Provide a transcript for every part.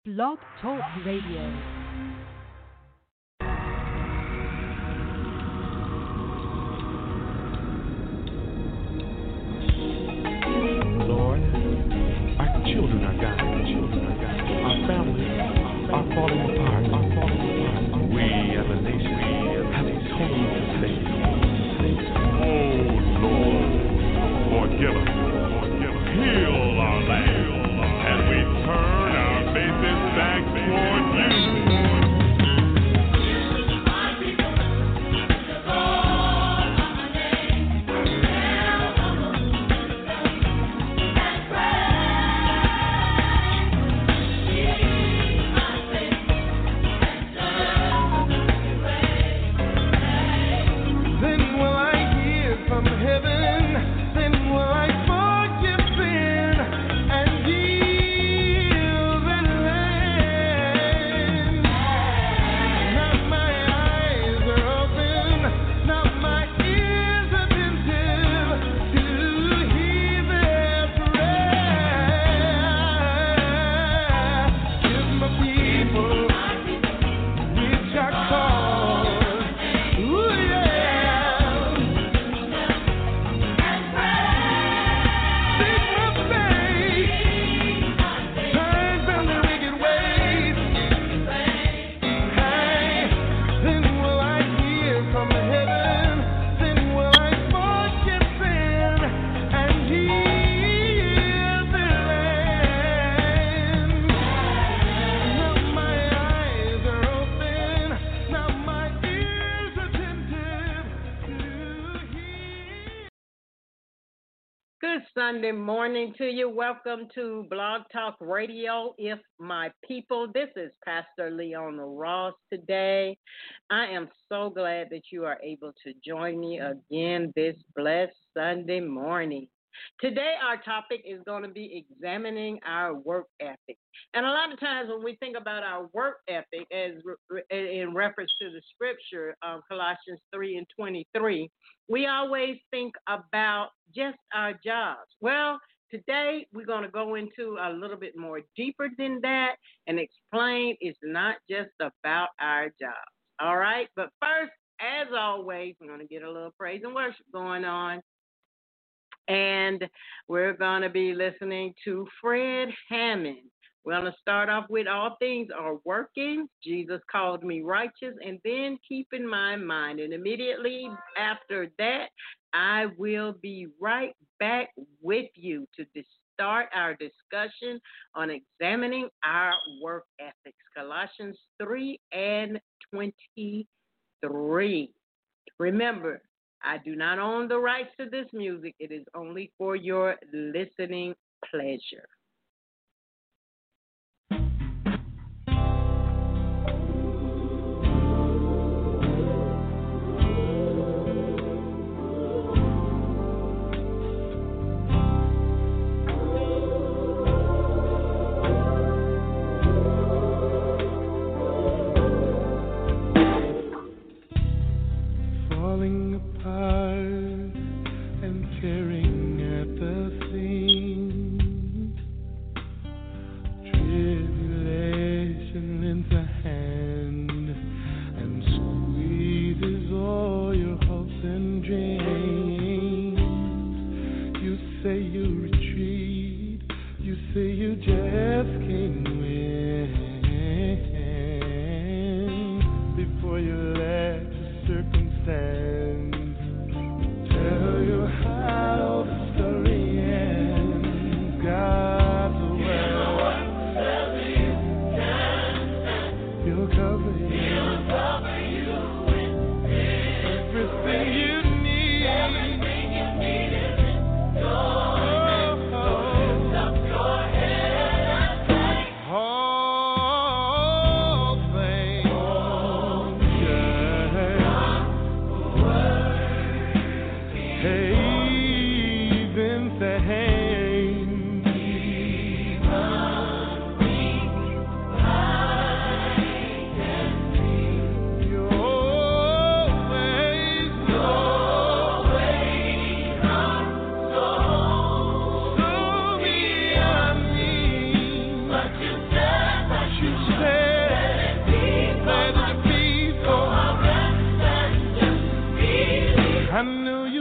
Blog Talk Radio. Lord, our children are dying. Our families are falling apart. We as a nation have total mistakes. Oh Lord, forgive us. Heal our land as we turn our faces back toward you. Sunday morning to you. Welcome to Blog Talk Radio, If My People. This is Pastor Leona Ross today. I am so glad that you are able to join me again this blessed Sunday morning. Today, our topic is going to be examining our work ethic. And a lot of times when we think about our work ethic as in reference to the scripture of Colossians 3:23, we always think about just our jobs. Well, today we're going to go into a little bit more deeper than that and explain it's not just about our jobs. All right? But first, as always, we're going to get a little praise and worship going on. And we're going to be listening to Fred Hammond. We're going to start off with All Things Are Working. Jesus Called Me Righteous. And then Keep in My Mind. And immediately after that, I will be right back with you to start our discussion on examining our work ethics. Colossians 3:23. Remember, I do not own the rights to this music. It is only for your listening pleasure. Falling apart and tearing at the seams.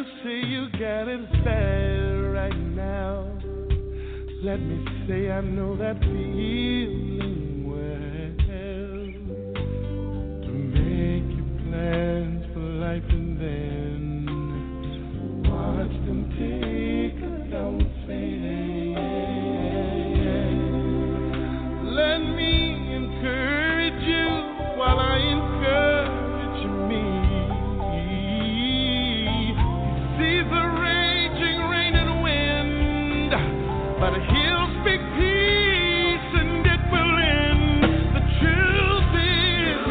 say you got it bad right now. Let me say I know that feeling well. To make your plans for life and then watch them take a downfall. Let me encourage you while I encourage me. See the raging rain and wind, but he'll speak peace and it will end. The truth is,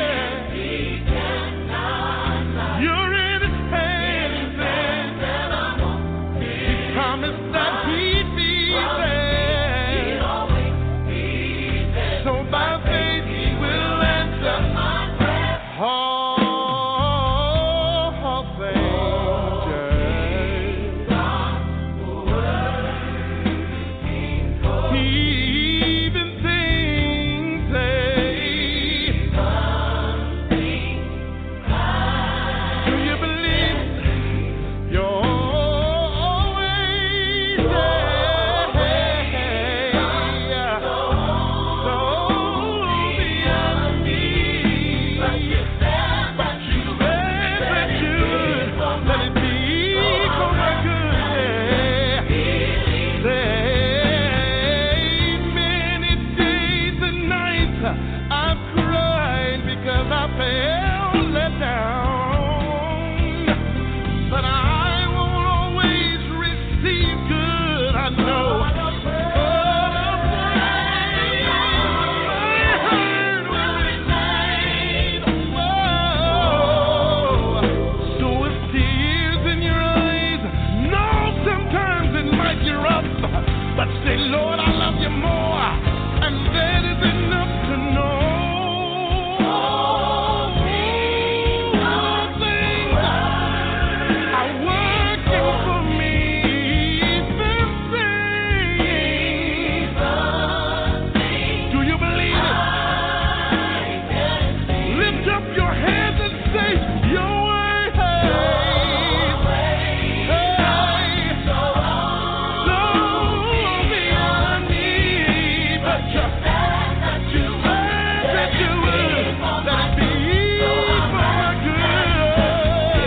you're in his hands, and he promised that he'd be there. So by faith he will answer all things. Even things do you believe you're always there? So beyond me, but you said that you would let it be for my good. Many days and nights I've cried because I felt let down. But I won't always receive good, I know. But my heart will remain. So with tears in your eyes, no, sometimes it might be rough, but say, Lord, I love you more, and that is enough to know. All things are working for me. This thing, do you believe it? Lift up your hands and say, your way, so beyond me, but you said that you would let it be for my good.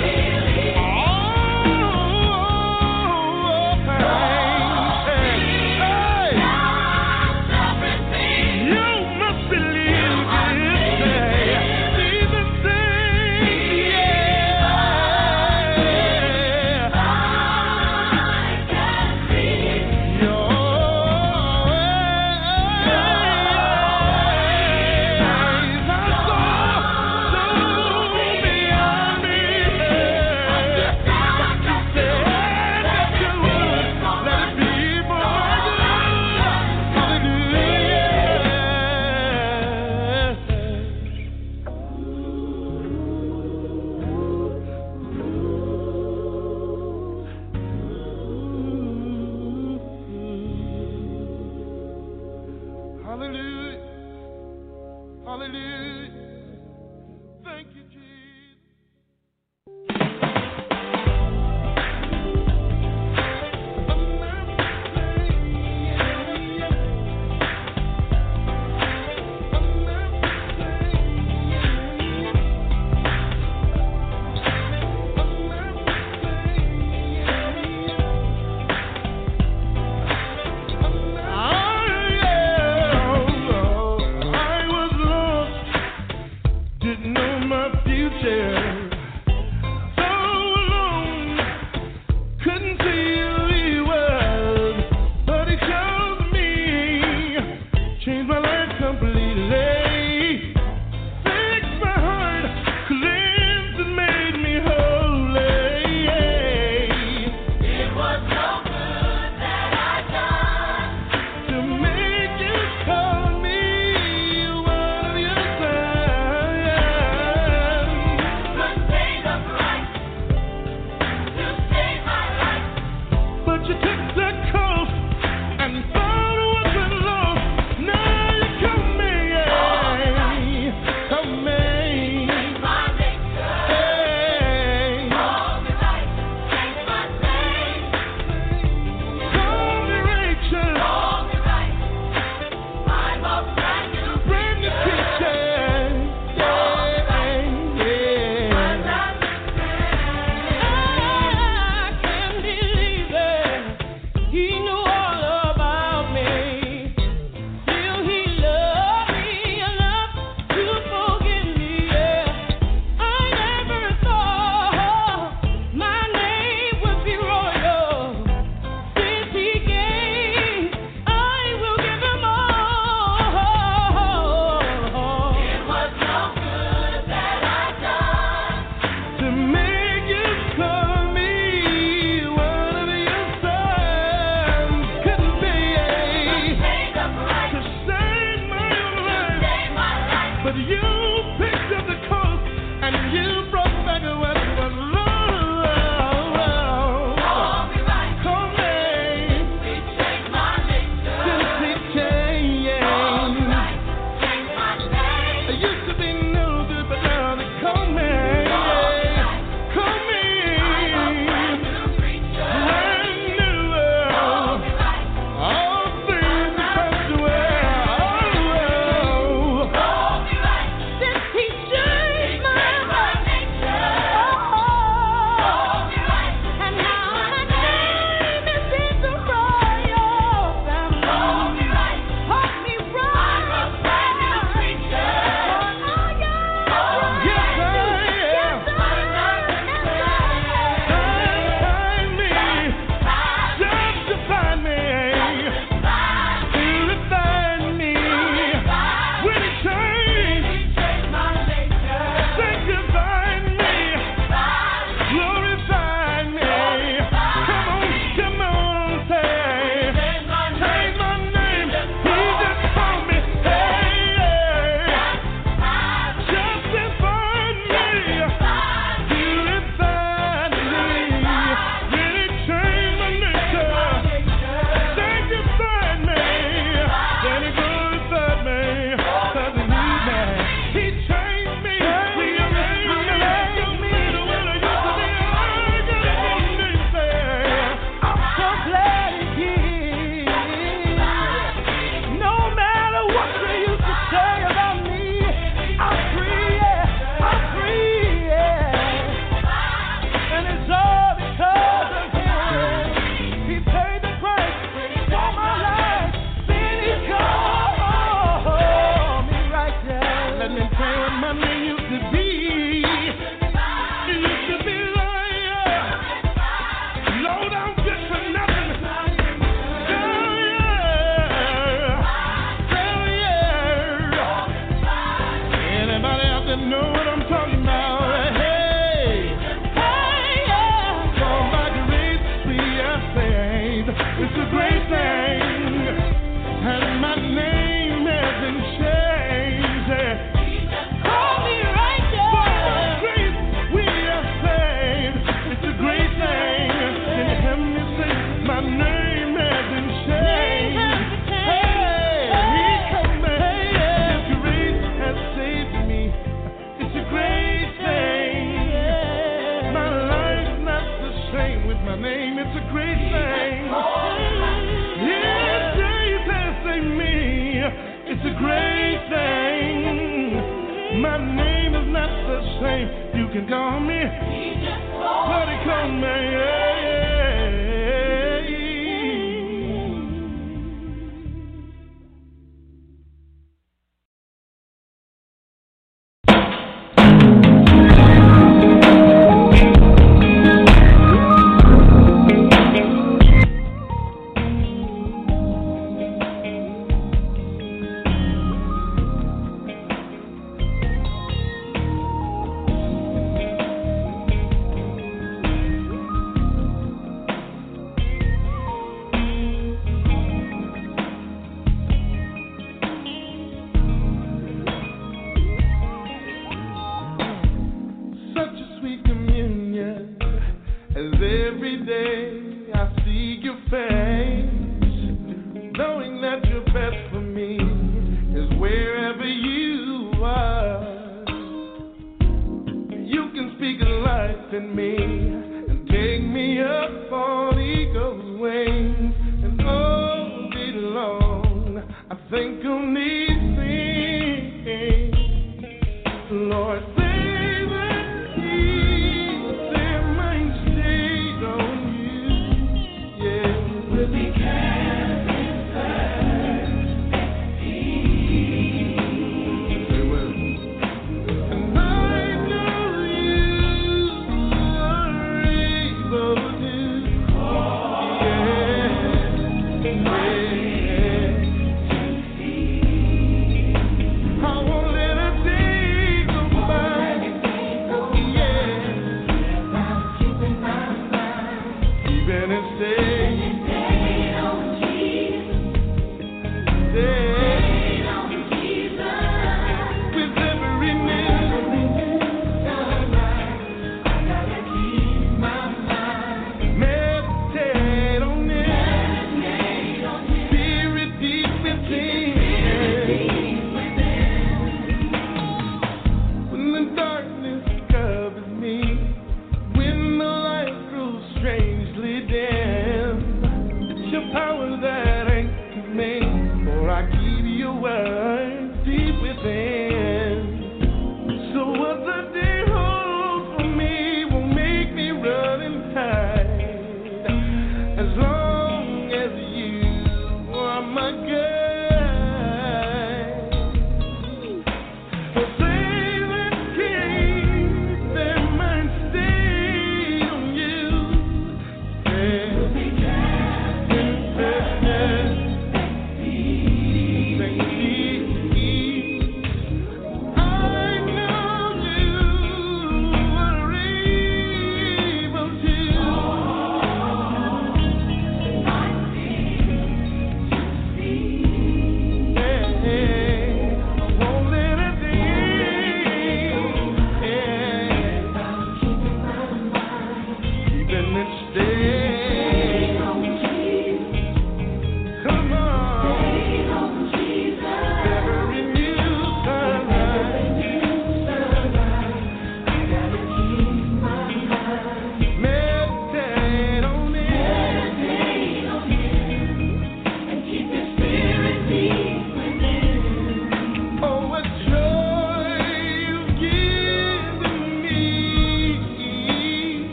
You must believe it. Even things, hallelujah, hallelujah. Thank you, Jesus. I was lost But you picked up the coast and you brought back what was lost.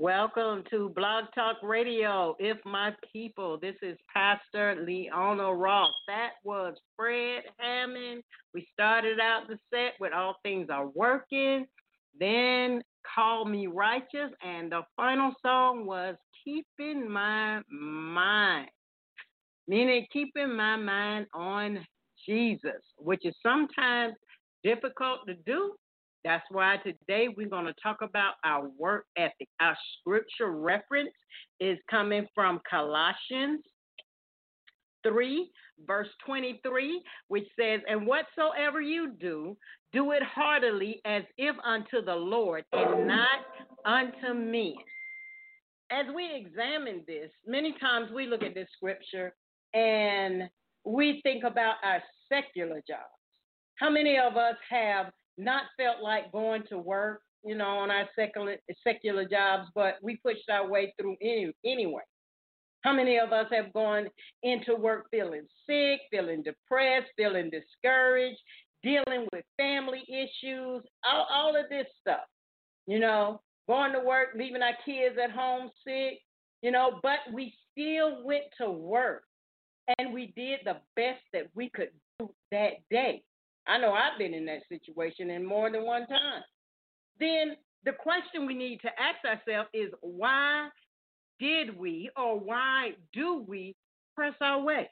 Welcome to Blog Talk Radio, If My People. This is Pastor Leona Ross. That was Fred Hammond. We started out the set with All Things Are Working, then Call Me Righteous, and the final song was Keeping My Mind, meaning keeping my mind on Jesus, which is sometimes difficult to do. That's why today we're going to talk about our work ethic. Our scripture reference is coming from Colossians 3, verse 23, which says, "And whatsoever you do, do it heartily as if unto the Lord and not unto men." As we examine this, many times we look at this scripture and we think about our secular jobs. How many of us have not felt like going to work, on our secular jobs, but we pushed our way through anyway? How many of us have gone into work feeling sick, feeling depressed, feeling discouraged, dealing with family issues, all of this stuff, going to work, leaving our kids at home sick, but we still went to work and we did the best that we could do that day. I know I've been in that situation in more than one time. Then the question we need to ask ourselves is, why did we or why do we press our way?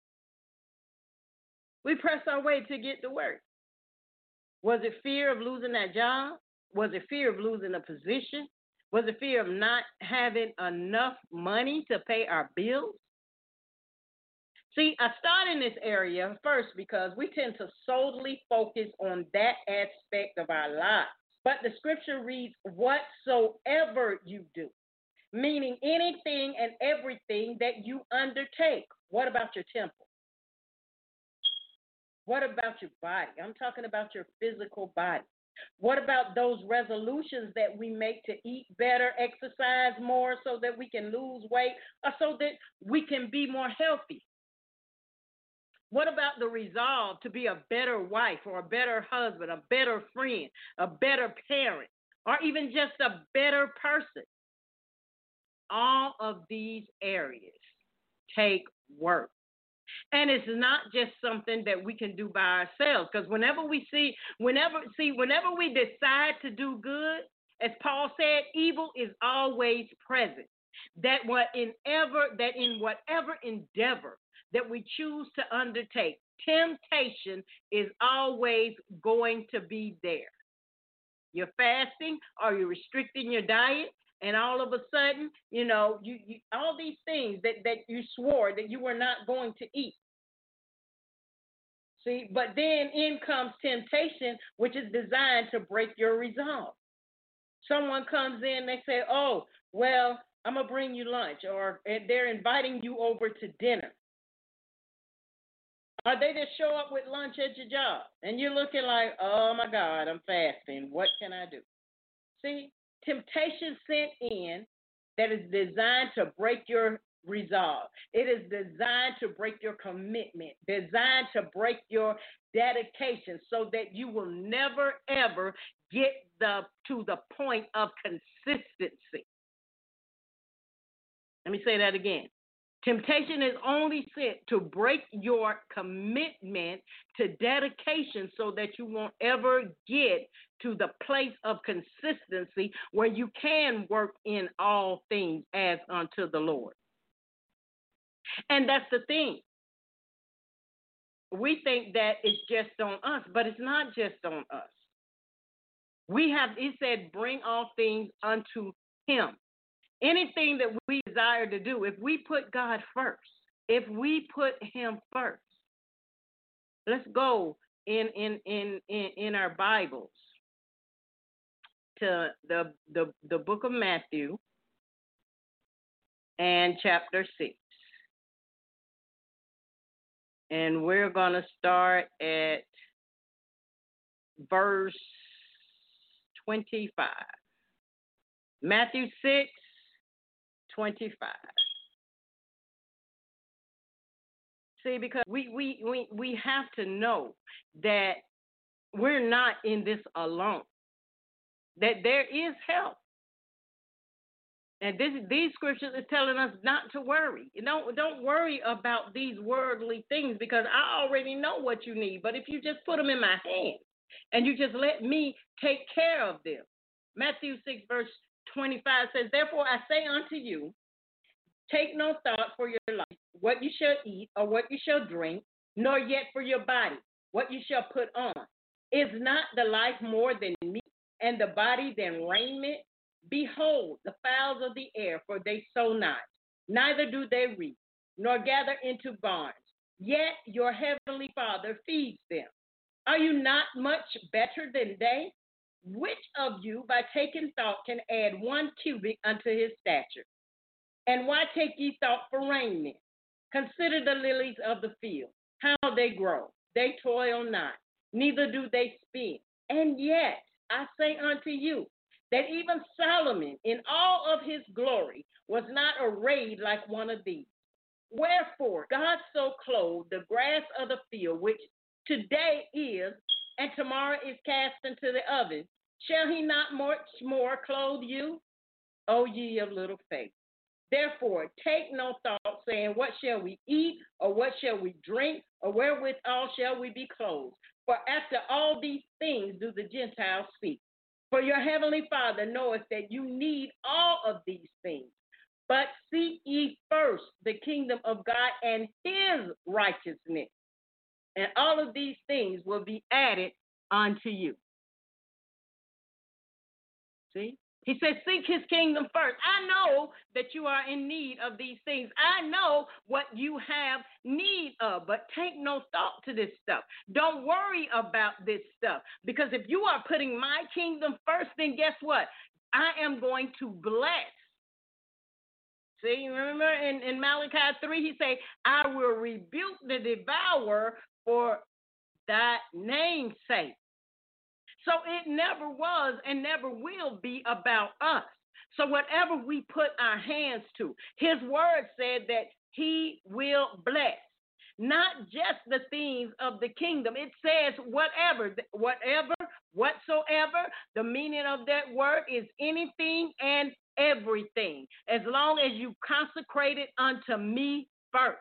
We press our way to get to work. Was it fear of losing that job? Was it fear of losing a position? Was it fear of not having enough money to pay our bills? See, I start in this area first because we tend to solely focus on that aspect of our lives. But the scripture reads, whatsoever you do, meaning anything and everything that you undertake. What about your temple? What about your body? I'm talking about your physical body. What about those resolutions that we make to eat better, exercise more so that we can lose weight, or so that we can be more healthy? What about the resolve to be a better wife or a better husband, a better friend, a better parent, or even just a better person? All of these areas take work. And it's not just something that we can do by ourselves, because whenever we decide to do good, as Paul said, evil is always present. That in whatever endeavor that we choose to undertake, temptation is always going to be there. You're fasting or you're restricting your diet, and all of a sudden, you all these things that you swore that you were not going to eat. See, but then in comes temptation, which is designed to break your resolve. Someone comes in, they say, "Oh, well, I'm going to bring you lunch," or they're inviting you over to dinner. Or they just show up with lunch at your job, and you're looking like, "Oh, my God, I'm fasting. What can I do?" See, temptation sent in that is designed to break your resolve. It is designed to break your commitment, designed to break your dedication so that you will never, ever get to the point of consistency. Let me say that again. Temptation is only sent to break your commitment to dedication so that you won't ever get to the place of consistency where you can work in all things as unto the Lord. And that's the thing. We think that it's just on us, but it's not just on us. It said, bring all things unto him. Anything that we desire to do, if we put God first, if we put him first. Let's go in our Bibles to the book of Matthew and chapter 6. And we're going to start at verse 25. Matthew 6:25. See, because we have to know that we're not in this alone, that there is help. And these scriptures is telling us not to worry. Don't worry about these worldly things because I already know what you need. But if you just put them in my hands and you just let me take care of them. Matthew 6, verse 25 says, therefore I say unto you, take no thought for your life, what you shall eat or what you shall drink, nor yet for your body, what you shall put on. Is not the life more than meat, and the body than raiment? Behold, the fowls of the air, for they sow not, neither do they reap, nor gather into barns. Yet your heavenly Father feeds them. Are you not much better than they? Which of you, by taking thought, can add 1 cubit unto his stature? And why take ye thought for raiment? Consider the lilies of the field, how they grow. They toil not, neither do they spin. And yet I say unto you, that even Solomon in all of his glory was not arrayed like one of these. Wherefore God so clothed the grass of the field, which today is, and tomorrow is cast into the oven. Shall he not much more clothe you, O ye of little faith? Therefore take no thought, saying, what shall we eat, or what shall we drink, or wherewithal shall we be clothed? For after all these things do the Gentiles seek. For your heavenly Father knoweth that you need all of these things. But seek ye first the kingdom of God and his righteousness, and all of these things will be added unto you. See? He says, seek his kingdom first. I know that you are in need of these things. I know what you have need of, but take no thought to this stuff. Don't worry about this stuff, because if you are putting my kingdom first, then guess what? I am going to bless. See, remember in Malachi 3, he say, I will rebuke the devourer for thy name's sake. So it never was and never will be about us. So whatever we put our hands to, his word said that he will bless. Not just the things of the kingdom. It says whatever, whatsoever. The meaning of that word is anything and everything, as long as you consecrate it unto me first.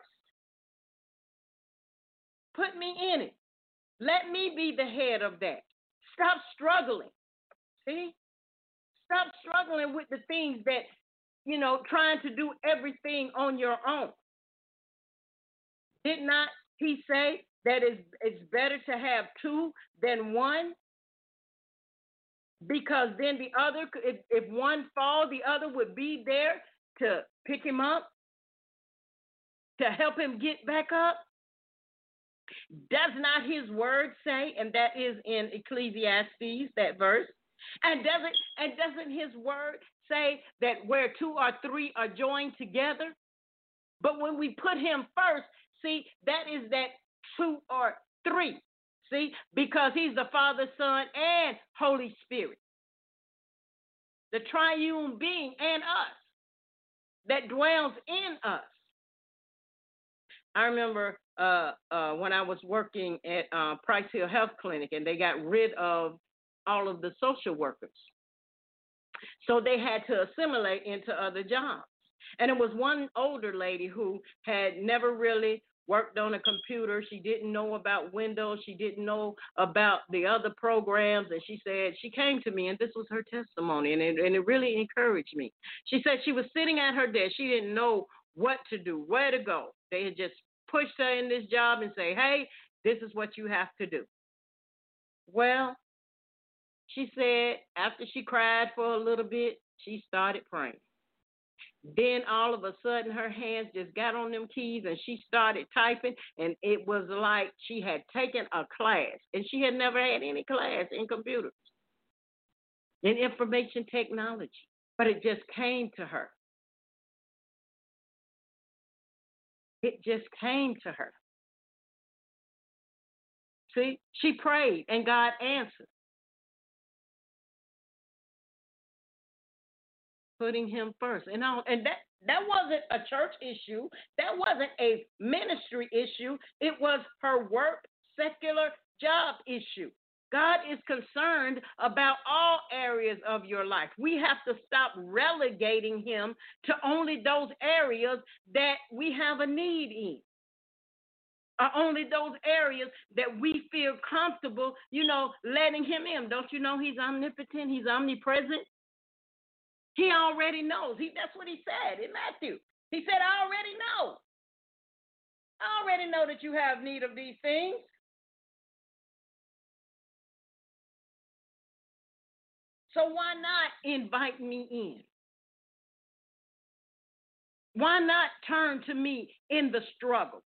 Put me in it. Let me be the head of that. Stop struggling. See? Stop struggling with the things that, trying to do everything on your own. Did not he say that it's better to have two than one? Because then the other, if one falls, the other would be there to pick him up, to help him get back up. Does not his word say, and that is in Ecclesiastes, that verse, and doesn't his word say that where 2 or 3 are joined together? But when we put him first, see, that is that 2 or 3. See, because he's the Father, Son, and Holy Spirit. The triune being and us that dwells in us. I remember when I was working at Price Hill Health Clinic, and they got rid of all of the social workers. So they had to assimilate into other jobs. And it was one older lady who had never really worked on a computer. She didn't know about Windows. She didn't know about the other programs. And she said, she came to me, and this was her testimony, and it really encouraged me. She said she was sitting at her desk. She didn't know what to do, where to go. They had just pushed her in this job and say, hey, this is what you have to do. Well, she said after she cried for a little bit, she started praying. Then all of a sudden her hands just got on them keys and she started typing, and it was like she had taken a class, and she had never had any class in computers, in information technology, but it just came to her. It just came to her. See, she prayed and God answered. Putting him first. And that wasn't a church issue. That wasn't a ministry issue. It was her work, secular job issue. God is concerned about all areas of your life. We have to stop relegating him to only those areas that we have a need in. Or only those areas that we feel comfortable, letting him in. Don't you know he's omnipotent? He's omnipresent. He already knows. That's what he said in Matthew. He said, I already know. I already know that you have need of these things. So why not invite me in? Why not turn to me in the struggle?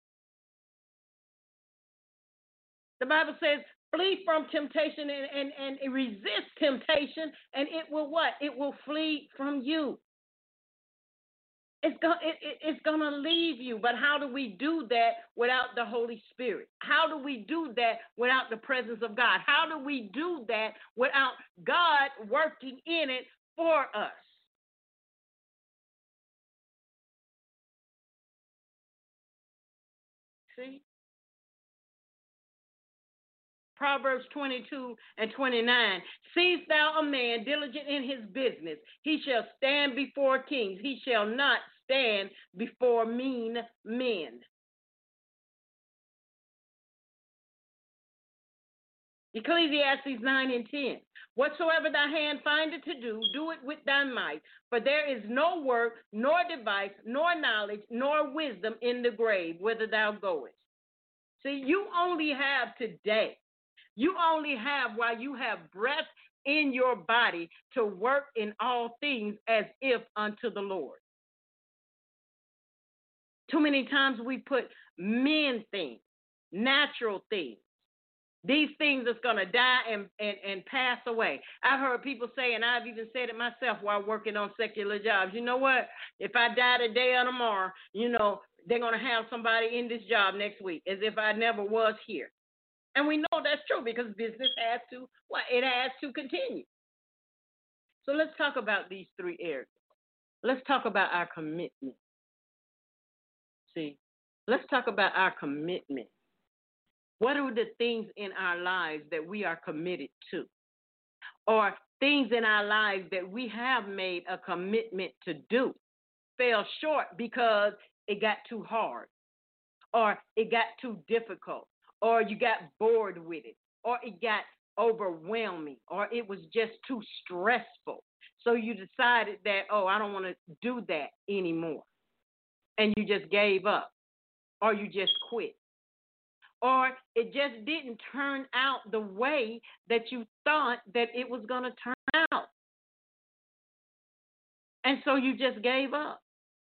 The Bible says, flee from temptation and resist temptation, and it will what? It will flee from you. It's going to leave you. But how do we do that without the Holy Spirit? How do we do that without the presence of God? How do we do that without God working in it for us? See? Proverbs 22:29. Seest thou a man diligent in his business? He shall stand before kings. He shall not stand before mean men. Ecclesiastes 9:10. Whatsoever thy hand findeth to do, do it with thy might. For there is no work, nor device, nor knowledge, nor wisdom in the grave, whither thou goest. See, you only have today. You only have while you have breath in your body to work in all things as if unto the Lord. Too many times we put men things, natural things. These things that's going to die and pass away. I've heard people say, and I've even said it myself while working on secular jobs, you know what? If I die today or tomorrow, they're going to have somebody in this job next week as if I never was here. And we know that's true because business has to, it has to continue. So let's talk about these three areas. Let's talk about our commitment. See, let's talk about our commitment. What are the things in our lives that we are committed to? Or things in our lives that we have made a commitment to do, fell short because it got too hard, or it got too difficult, or you got bored with it, or it got overwhelming, or it was just too stressful. So you decided that, I don't want to do that anymore. And you just gave up, or you just quit. Or it just didn't turn out the way that you thought that it was going to turn out. And so you just gave up.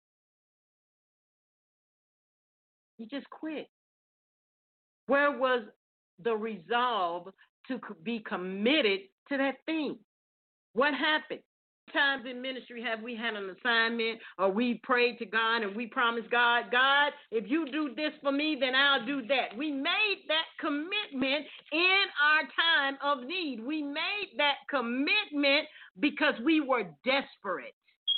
You just quit. Where was the resolve to be committed to that thing? What happened? Times in ministry have we had an assignment, or we prayed to God and we promised God, if you do this for me, then I'll do that. We made that commitment in our time of need. We made that commitment because we were desperate.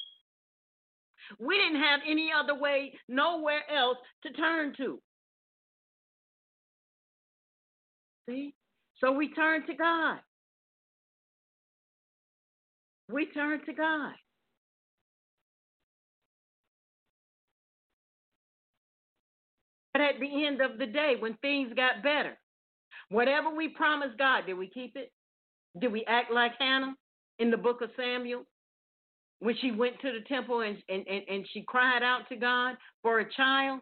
We didn't have any other way, nowhere else to turn to. See? So we turned to God. We turned to God. But at the end of the day, when things got better, whatever we promised God, did we keep it? Did we act like Hannah in the book of Samuel when she went to the temple and she cried out to God for a child?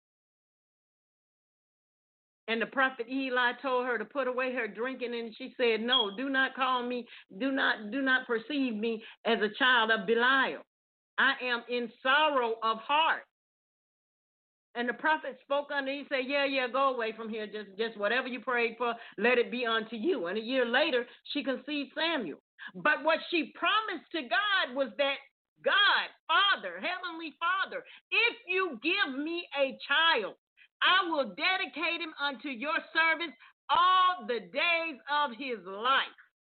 And the prophet Eli told her to put away her drinking, and she said, no, do not call me, do not perceive me as a child of Belial. I am in sorrow of heart. And the prophet spoke unto her. He said, yeah, go away from here. Just whatever you prayed for, let it be unto you. And a year later, she conceived Samuel. But what she promised to God was that, God, Father, Heavenly Father, if you give me a child, I will dedicate him unto your service all the days of his life.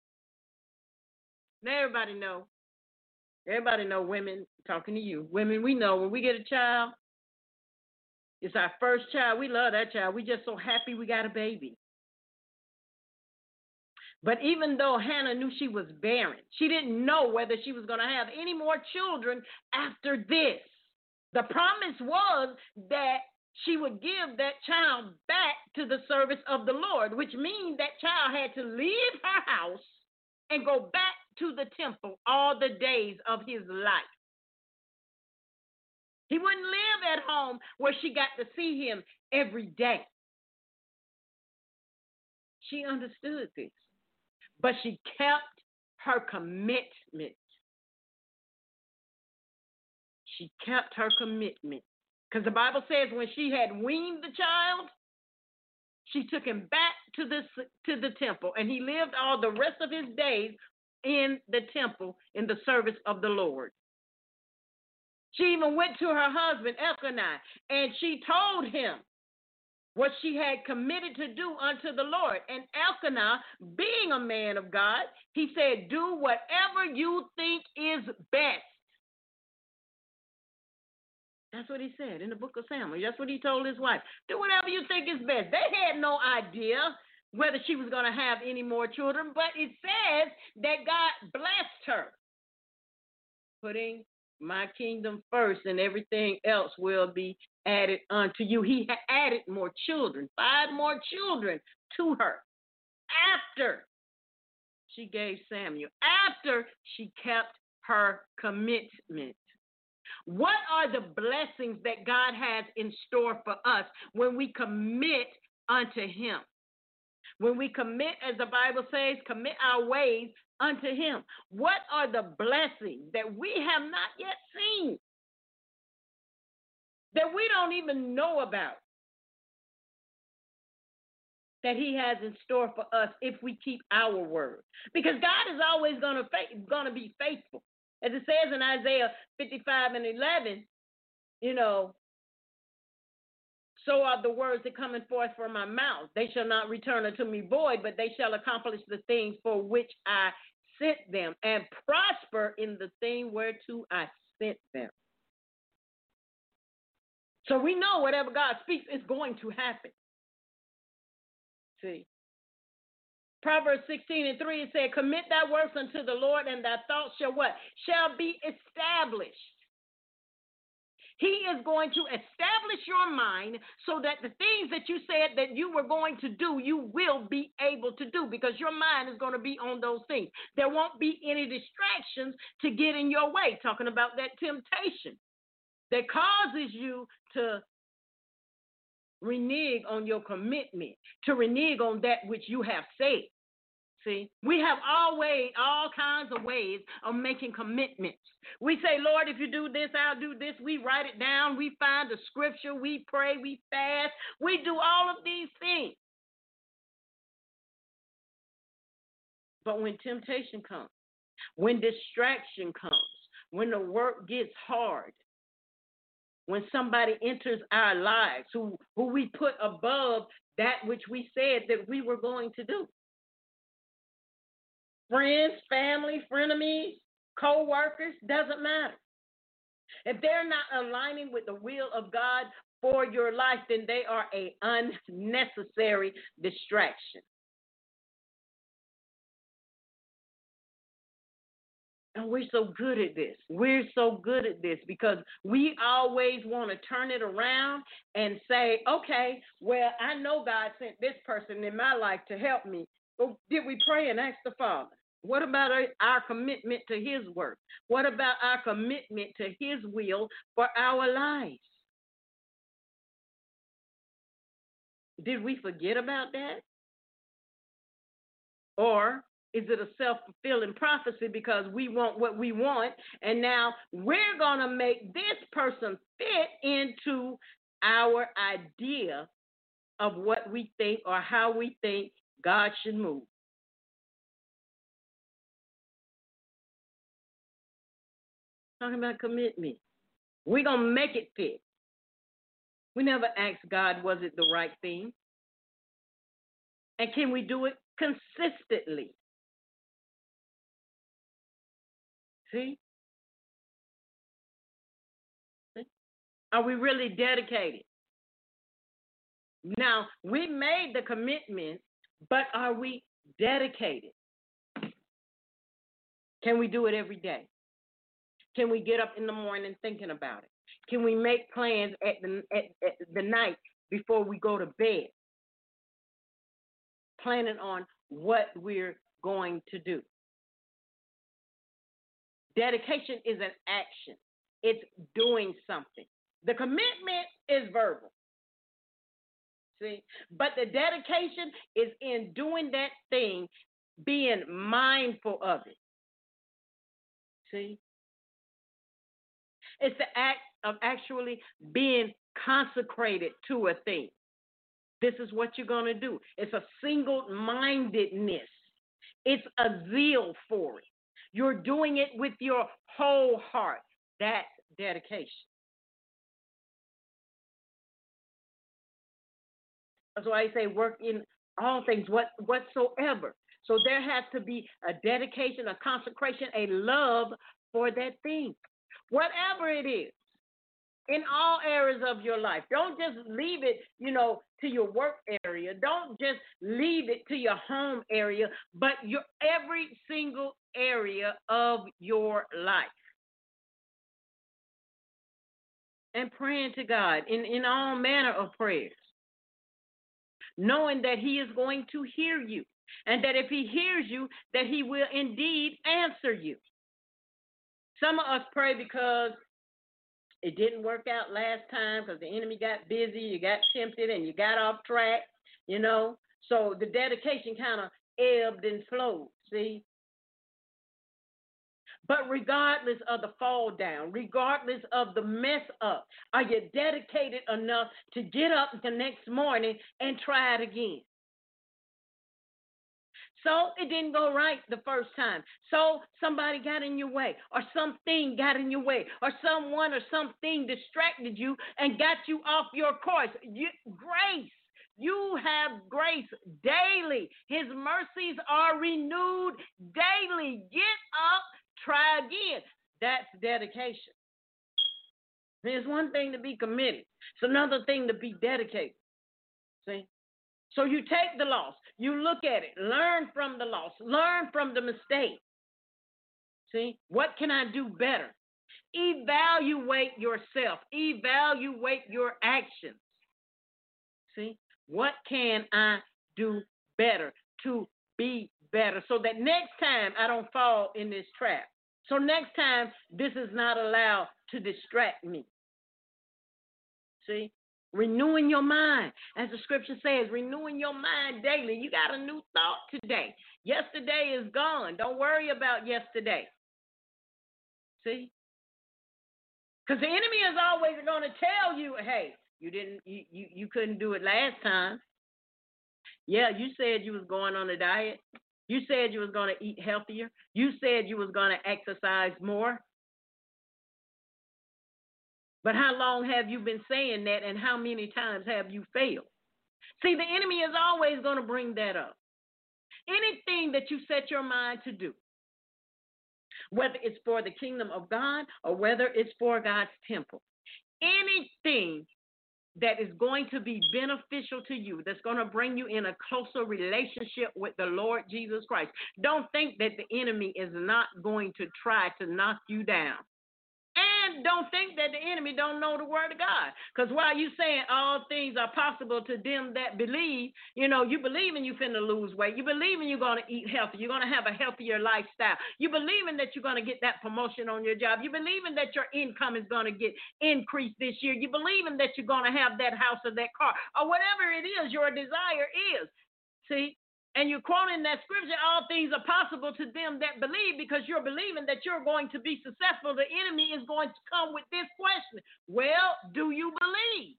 Now, everybody know women, talking to you, women, we know when we get a child, it's our first child. We love that child. We just so happy we got a baby. But even though Hannah knew she was barren, she didn't know whether she was going to have any more children after this. The promise was that she would give that child back to the service of the Lord, which means that child had to leave her house and go back to the temple all the days of his life. He wouldn't live at home where she got to see him every day. She understood this, but she kept her commitment. She kept her commitment. Because the Bible says when she had weaned the child, she took him back to the temple, and he lived all the rest of his days in the temple in the service of the Lord. She even went to her husband, Elkanah, and she told him what she had committed to do unto the Lord. And Elkanah, being a man of God, he said, do whatever you think is best. That's what he said in the book of Samuel. That's what he told his wife. Do whatever you think is best. They had no idea whether she was going to have any more children, but it says that God blessed her, putting my kingdom first, and everything else will be added unto you. He had added more children, 5 more children to her after she gave Samuel, after she kept her commitment. What are the blessings that God has in store for us when we commit unto him? When we commit, as the Bible says, commit our ways unto him. What are the blessings that we have not yet seen, that we don't even know about, that he has in store for us if we keep our word? Because God is always going to be faithful. As it says in Isaiah 55:11, so are the words that coming forth from my mouth. They shall not return unto me void, but they shall accomplish the things for which I sent them, and prosper in the thing whereto I sent them. So we know whatever God speaks is going to happen. See? Proverbs 16:3, it said, commit thy works unto the Lord, and thy thoughts shall what? Shall be established. He is going to establish your mind so that the things that you said that you were going to do, you will be able to do, because your mind is going to be on those things. There won't be any distractions to get in your way, talking about that temptation that causes you to renege on your commitment, to renege on that which you have said. See, we have all kinds of ways of making commitments. We say, Lord, if you do this, I'll do this. We write it down. We find the scripture. We pray. We fast. We do all of these things. But when temptation comes, when distraction comes, when the work gets hard, when somebody enters our lives who we put above that which we said that we were going to do, friends, family, frenemies, co-workers, doesn't matter. If they're not aligning with the will of God for your life, then they are an unnecessary distraction. And we're so good at this. We're so good at this because we always want to turn it around and say, okay, well, I know God sent this person in my life to help me. But did we pray and ask the Father? What about our commitment to his work? What about our commitment to his will for our lives? Did we forget about that? Or is it a self-fulfilling prophecy because we want what we want, and now we're going to make this person fit into our idea of what we think or how we think God should move? Talking about commitment. We're going to make it fit. We never asked God, was it the right thing? And can we do it consistently? See? Are we really dedicated? Now, we made the commitment, but are we dedicated. Can we do it every day? Can we get up in the morning thinking about it? Can we make plans at the night before we go to bed, planning on what we're going to do? Dedication is an action. It's doing something. The commitment is verbal. See? But the dedication is in doing that thing, being mindful of it. See? It's the act of actually being consecrated to a thing. This is what you're going to do. It's a single-mindedness. It's a zeal for it. You're doing it with your whole heart. That's dedication. That's why I say work in all things, whatsoever. So there has to be a dedication, a consecration, a love for that thing. Whatever it is, in all areas of your life. Don't just leave it, to your work area. Don't just leave it to your home area, but your every single area of your life. And praying to God in all manner of prayers, knowing that he is going to hear you, and that if he hears you, that he will indeed answer you. Some of us pray because it didn't work out last time because the enemy got busy, you got tempted, and you got off track, So the dedication kind of ebbed and flowed, see? But regardless of the fall down, regardless of the mess up, are you dedicated enough to get up the next morning and try it again? So it didn't go right the first time. So somebody got in your way, or something got in your way, or someone or something distracted you and got you off your course. Grace. You have grace daily. His mercies are renewed daily. Get up, try again. That's dedication. It's one thing to be committed. It's another thing to be dedicated. See? So you take the loss, you look at it, learn from the loss, learn from the mistake. See, what can I do better? Evaluate yourself, evaluate your actions. See, what can I do better to be better so that next time I don't fall in this trap? So next time this is not allowed to distract me. See? Renewing your mind. As the scripture says, renewing your mind daily. You got a new thought today. Yesterday is gone. Don't worry about yesterday. See? Because the enemy is always going to tell you, hey, you couldn't do it last time. Yeah, you said you was going on a diet. You said you was going to eat healthier. You said you was going to exercise more. But how long have you been saying that, and how many times have you failed? See, the enemy is always going to bring that up. Anything that you set your mind to do, whether it's for the kingdom of God or whether it's for God's temple, anything that is going to be beneficial to you, that's going to bring you in a closer relationship with the Lord Jesus Christ, don't think that the enemy is not going to try to knock you down. And don't think that the enemy don't know the word of God. Because while you saying all things are possible to them that believe, you believe in you finna lose weight. You believe in you're going to eat healthy. You're going to have a healthier lifestyle. You believe in that you're going to get that promotion on your job. You believe in that your income is going to get increased this year. You believe in that you're going to have that house or that car or whatever it is your desire is. See? And you're quoting that scripture, all things are possible to them that believe, because you're believing that you're going to be successful. The enemy is going to come with this question. Well, do you believe?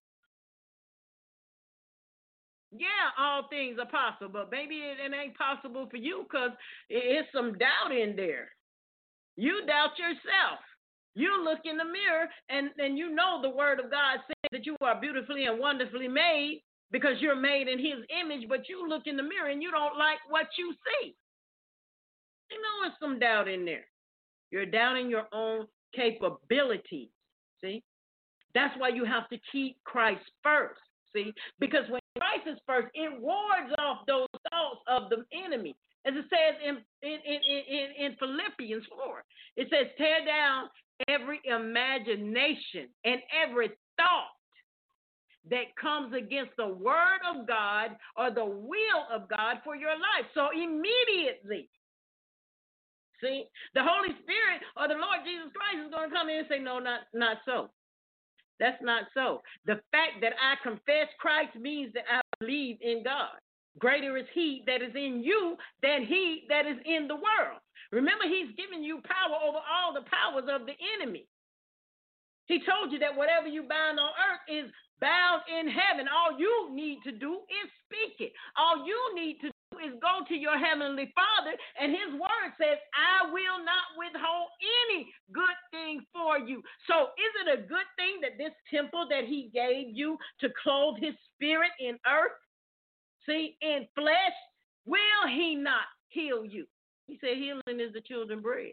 Yeah, all things are possible. But maybe it ain't possible for you because it's some doubt in there. You doubt yourself. You look in the mirror and you know the word of God says that you are beautifully and wonderfully made, because you're made in his image, but you look in the mirror and you don't like what you see. You know there's some doubt in there. You're doubting your own capabilities, see? That's why you have to keep Christ first, see? Because when Christ is first, it wards off those thoughts of the enemy. As it says in Philippians 4, it says, tear down every imagination and every thought that comes against the word of God or the will of God for your life. So immediately, see, the Holy Spirit or the Lord Jesus Christ is going to come in and say, no, not so. That's not so. The fact that I confess Christ means that I believe in God. Greater is he that is in you than he that is in the world. Remember, he's given you power over all the powers of the enemy. He told you that whatever you bind on earth is bound in heaven. All you need to do is speak it. All you need to do is go to your heavenly Father, and his word says, I will not withhold any good thing for you. So is it a good thing that this temple that he gave you to clothe his spirit in earth, see, in flesh, will he not heal you? He said healing is the children's bread.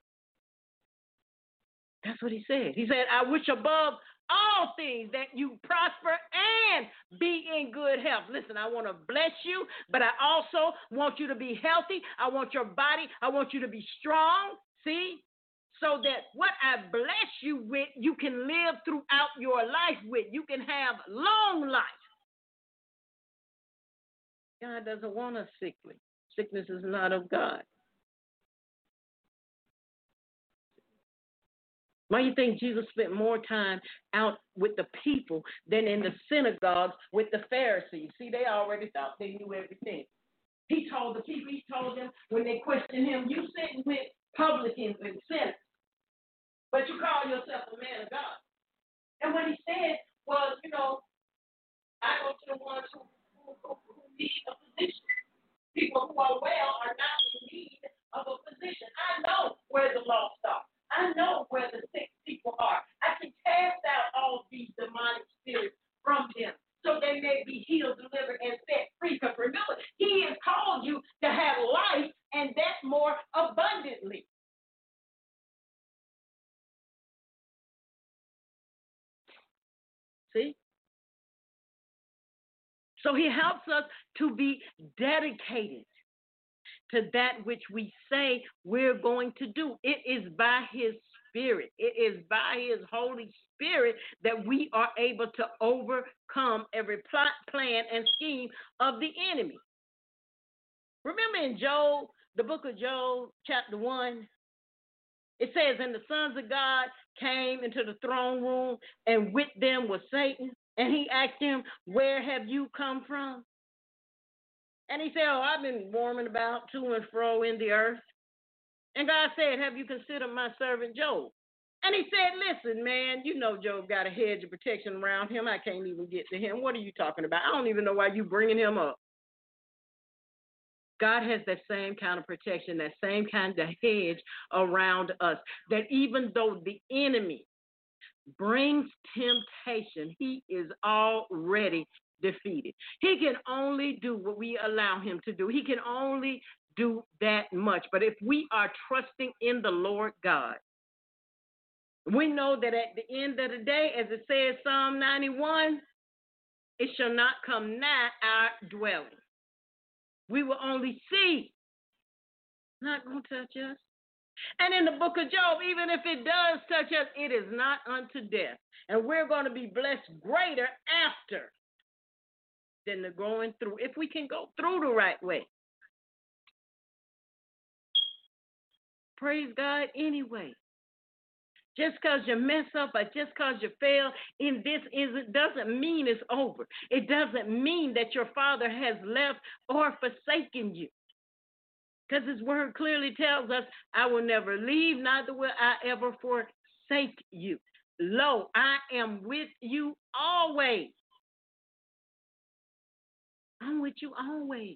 That's what he said. He said, I wish above all things that you prosper and be in good health. Listen, I want to bless you, but I also want you to be healthy. I want your body, I want you to be strong, see, so that what I bless you with, you can live throughout your life with. You can have long life. God doesn't want us sickly. Sickness is not of God. Why do you think Jesus spent more time out with the people than in the synagogues with the Pharisees? See, they already thought they knew everything. He told the people, he told them when they questioned him, you sitting with publicans and sinners, but you call yourself a man of God. And what he said was, I go to the ones who need a position. People who are well are not in need of a position. I know where the lost are. I know where the sick people are. I can cast out all these demonic spirits from them so they may be healed, delivered, and set free. Because remember, he has called you to have life, and that more abundantly. See? So he helps us to be dedicated to that which we say we're going to do. It is by his Spirit. It is by his Holy Spirit that we are able to overcome every plot, plan, and scheme of the enemy. Remember in Job, the book of Job, chapter 1, it says, and the sons of God came into the throne room, and with them was Satan. And he asked him, where have you come from? And he said, I've been roaming about to and fro in the earth. And God said, have you considered my servant Job? And he said, listen, man, Job got a hedge of protection around him. I can't even get to him. What are you talking about? I don't even know why you bringing him up. God has that same kind of protection, that same kind of hedge around us, that even though the enemy brings temptation, he is already defeated. He can only do what we allow him to do. He can only do that much. But if we are trusting in the Lord God, we know that at the end of the day, as it says Psalm 91, it shall not come nigh our dwelling. We will only see, not going to touch us. And in the book of Job, even if it does touch us, it is not unto death. And we're going to be blessed greater after than the going through, if we can go through the right way. Praise God anyway. Just because you mess up or just because you fail in this doesn't mean it's over. It doesn't mean that your Father has left or forsaken you. Because his word clearly tells us, I will never leave, neither will I ever forsake you. Lo, I am with you always. I'm with you always.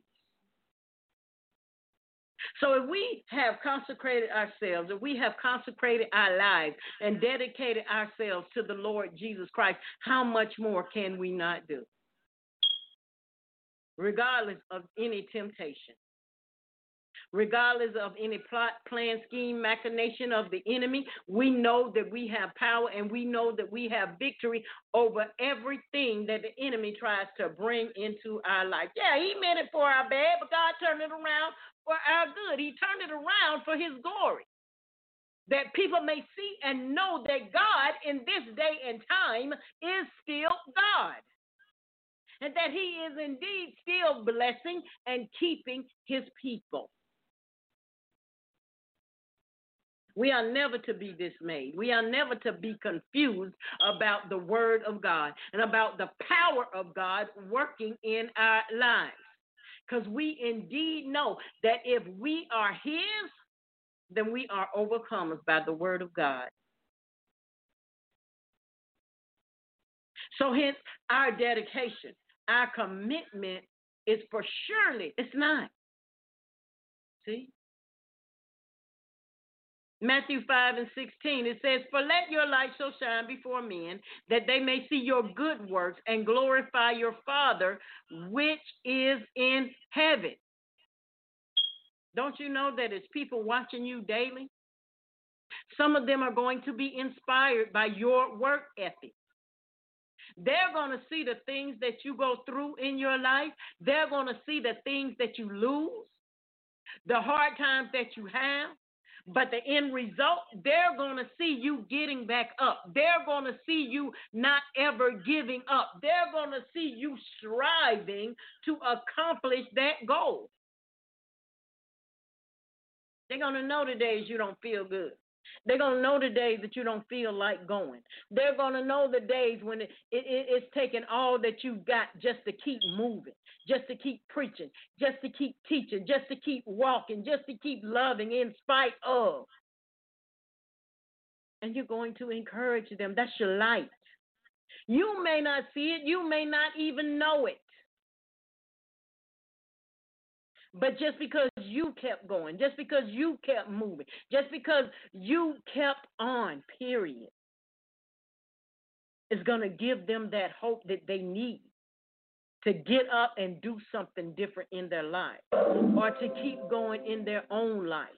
So if we have consecrated ourselves, if we have consecrated our lives and dedicated ourselves to the Lord Jesus Christ, how much more can we not do? Regardless of any temptation. regardless of any plot, plan, scheme, machination of the enemy. We know that we have power and we know that we have victory over everything that the enemy tries to bring into our life. Yeah, he meant it for our bad, but God turned it around for our good. He turned it around for his glory, that people may see and know that God in this day and time is still God, and that he is indeed still blessing and keeping his people. We are never to be dismayed. We are never to be confused about the word of God and about the power of God working in our lives. Because we indeed know that if we are his, then we are overcomers by the word of God. So hence our dedication, our commitment is for surely, it's not. See? Matthew 5:16, it says, "For let your light so shine before men, that they may see your good works and glorify your Father which is in heaven." Don't you know that it's people watching you daily? Some of them are going to be inspired by your work ethic. They're going to see the things that you go through in your life. They're going to see the things that you lose, the hard times that you have. But the end result, they're going to see you getting back up. They're going to see you not ever giving up. They're going to see you striving to accomplish that goal. They're going to know the days you don't feel good. They're going to know the days that you don't feel like going. They're going to know the days when it's taking all that you got just to keep moving, just to keep preaching, just to keep teaching, just to keep walking, just to keep loving in spite of. And you're going to encourage them. That's your light. You may not see it. You may not even know it. But just because you kept going, just because you kept moving, just because you kept on, period, is going to give them that hope that they need to get up and do something different in their life or to keep going in their own life.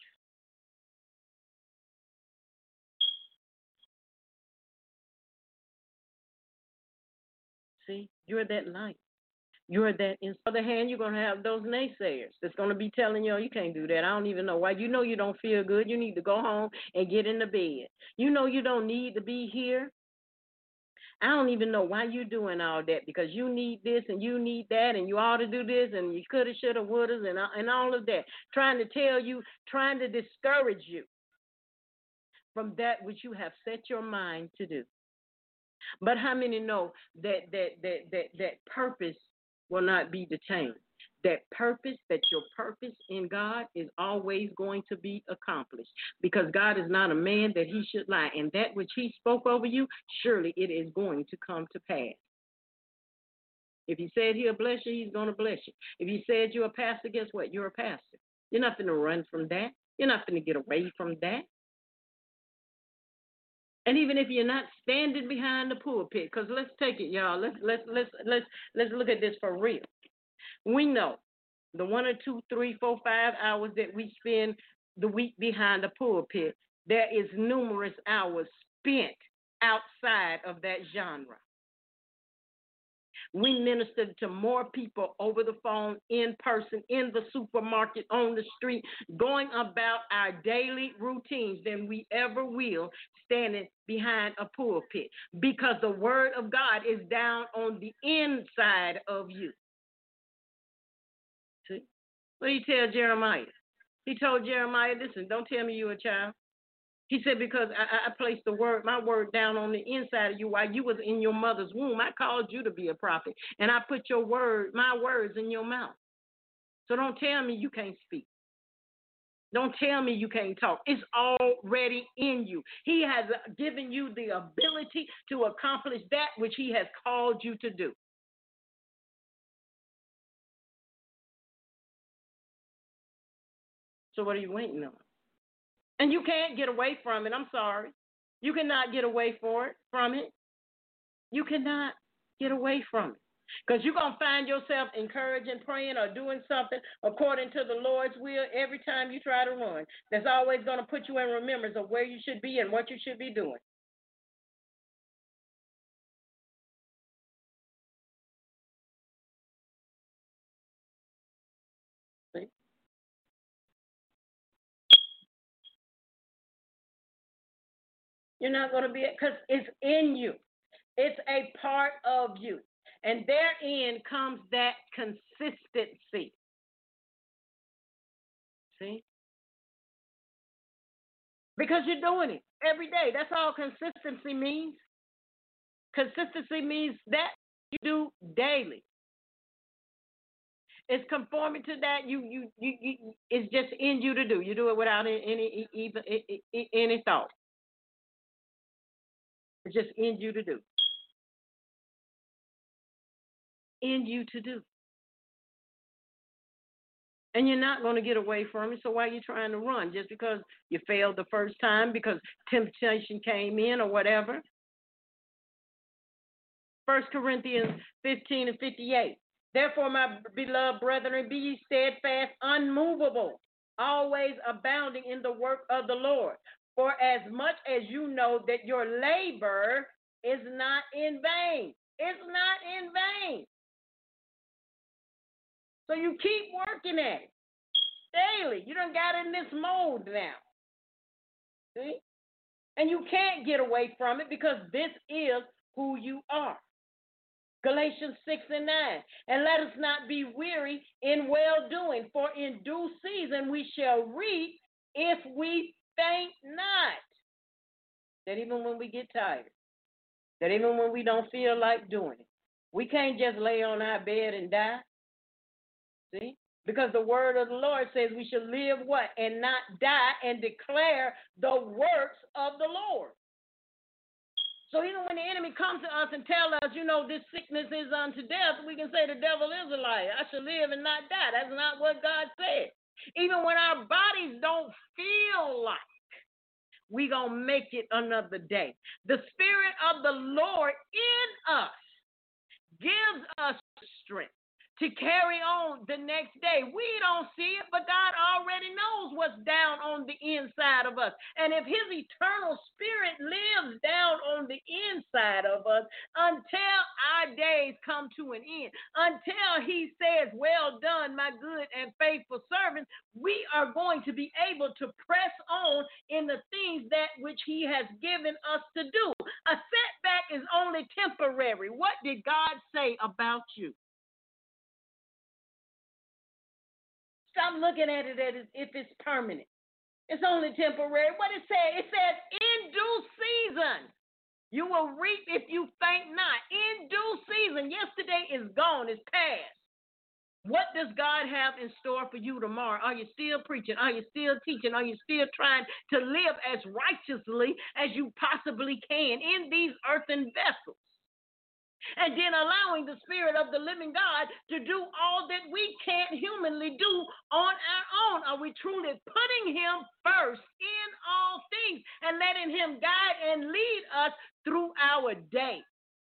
See, you're that light. You're that. On the other hand, you're going to have those naysayers that's going to be telling you, oh, you can't do that. I don't even know why. You know you don't feel good. You need to go home and get in the bed. You know you don't need to be here. I don't even know why you're doing all that, because you need this and you need that and you ought to do this and you coulda, shoulda, woulda, and all of that. Trying to tell you, trying to discourage you from that which you have set your mind to do. But how many know that purpose will not be detained? That your purpose in God is always going to be accomplished, because God is not a man that he should lie, and that which he spoke over you, surely it is going to come to pass. If he said he'll bless you, he's going to bless you. If he said you're a pastor, guess what? You're a pastor. You're not going to run from that. You're not going to get away from that. And even if you're not standing behind the pulpit, because let's take it, y'all. Let's look at this for real. We know the 1 or 2, 3, 4, 5 hours that we spend the week behind the pulpit, there is numerous hours spent outside of that genre. We ministered to more people over the phone, in person, in the supermarket, on the street, going about our daily routines than we ever will standing behind a pulpit, because the word of God is down on the inside of you. See? What did he tell Jeremiah? He told Jeremiah, listen, don't tell me you're a child. He said, because I placed my word down on the inside of you while you was in your mother's womb. I called you to be a prophet, and I put my words in your mouth. So don't tell me you can't speak. Don't tell me you can't talk. It's already in you. He has given you the ability to accomplish that which he has called you to do. So what are you waiting on? And you can't get away from it. I'm sorry. You cannot get away from it. You cannot get away from it. Because you're going to find yourself encouraging, praying, or doing something according to the Lord's will every time you try to run. That's always going to put you in remembrance of where you should be and what you should be doing. See? You're not going to be, because it's in you. It's a part of you. And therein comes that consistency. See? Because you're doing it every day. That's all consistency means. Consistency means that you do daily. It's conforming to that. It's just in you to do. You do it without any thought. It's just in you to do. In you to do. And you're not going to get away from it. So why are you trying to run? Just because you failed the first time, because temptation came in or whatever? 1 Corinthians 15:58. Therefore, my beloved brethren, be ye steadfast, unmovable, always abounding in the work of the Lord. For as much as you know that your labor is not in vain. It's not in vain. So you keep working at it daily. You done got in this mode now. See? And you can't get away from it because this is who you are. Galatians 6:9. And let us not be weary in well-doing, for in due season we shall reap if we faint not. That even when we get tired, that even when we don't feel like doing it, we can't just lay on our bed and die. See? Because the word of the Lord says we should live what? And not die, and declare the works of the Lord. So even when the enemy comes to us and tell us, this sickness is unto death, we can say the devil is a liar. I should live and not die. That's not what God said. Even when our bodies don't feel like we going to make it another day. The Spirit of the Lord in us gives us strength to carry on the next day. We don't see it, but God already knows what's down on the inside of us. And if his eternal spirit lives down on the inside of us until our days come to an end, until he says, well done, my good and faithful servant, we are going to be able to press on in the things that which he has given us to do. A setback is only temporary. What did God say about you? Stop looking at it as if it's permanent. It's only temporary. What it says? It says, in due season, you will reap if you faint not. In due season. Yesterday is gone. It's past. What does God have in store for you tomorrow? Are you still preaching? Are you still teaching? Are you still trying to live as righteously as you possibly can in these earthen vessels? And then allowing the Spirit of the living God to do all that we can't humanly do on our own. Are we truly putting him first in all things and letting him guide and lead us through our day?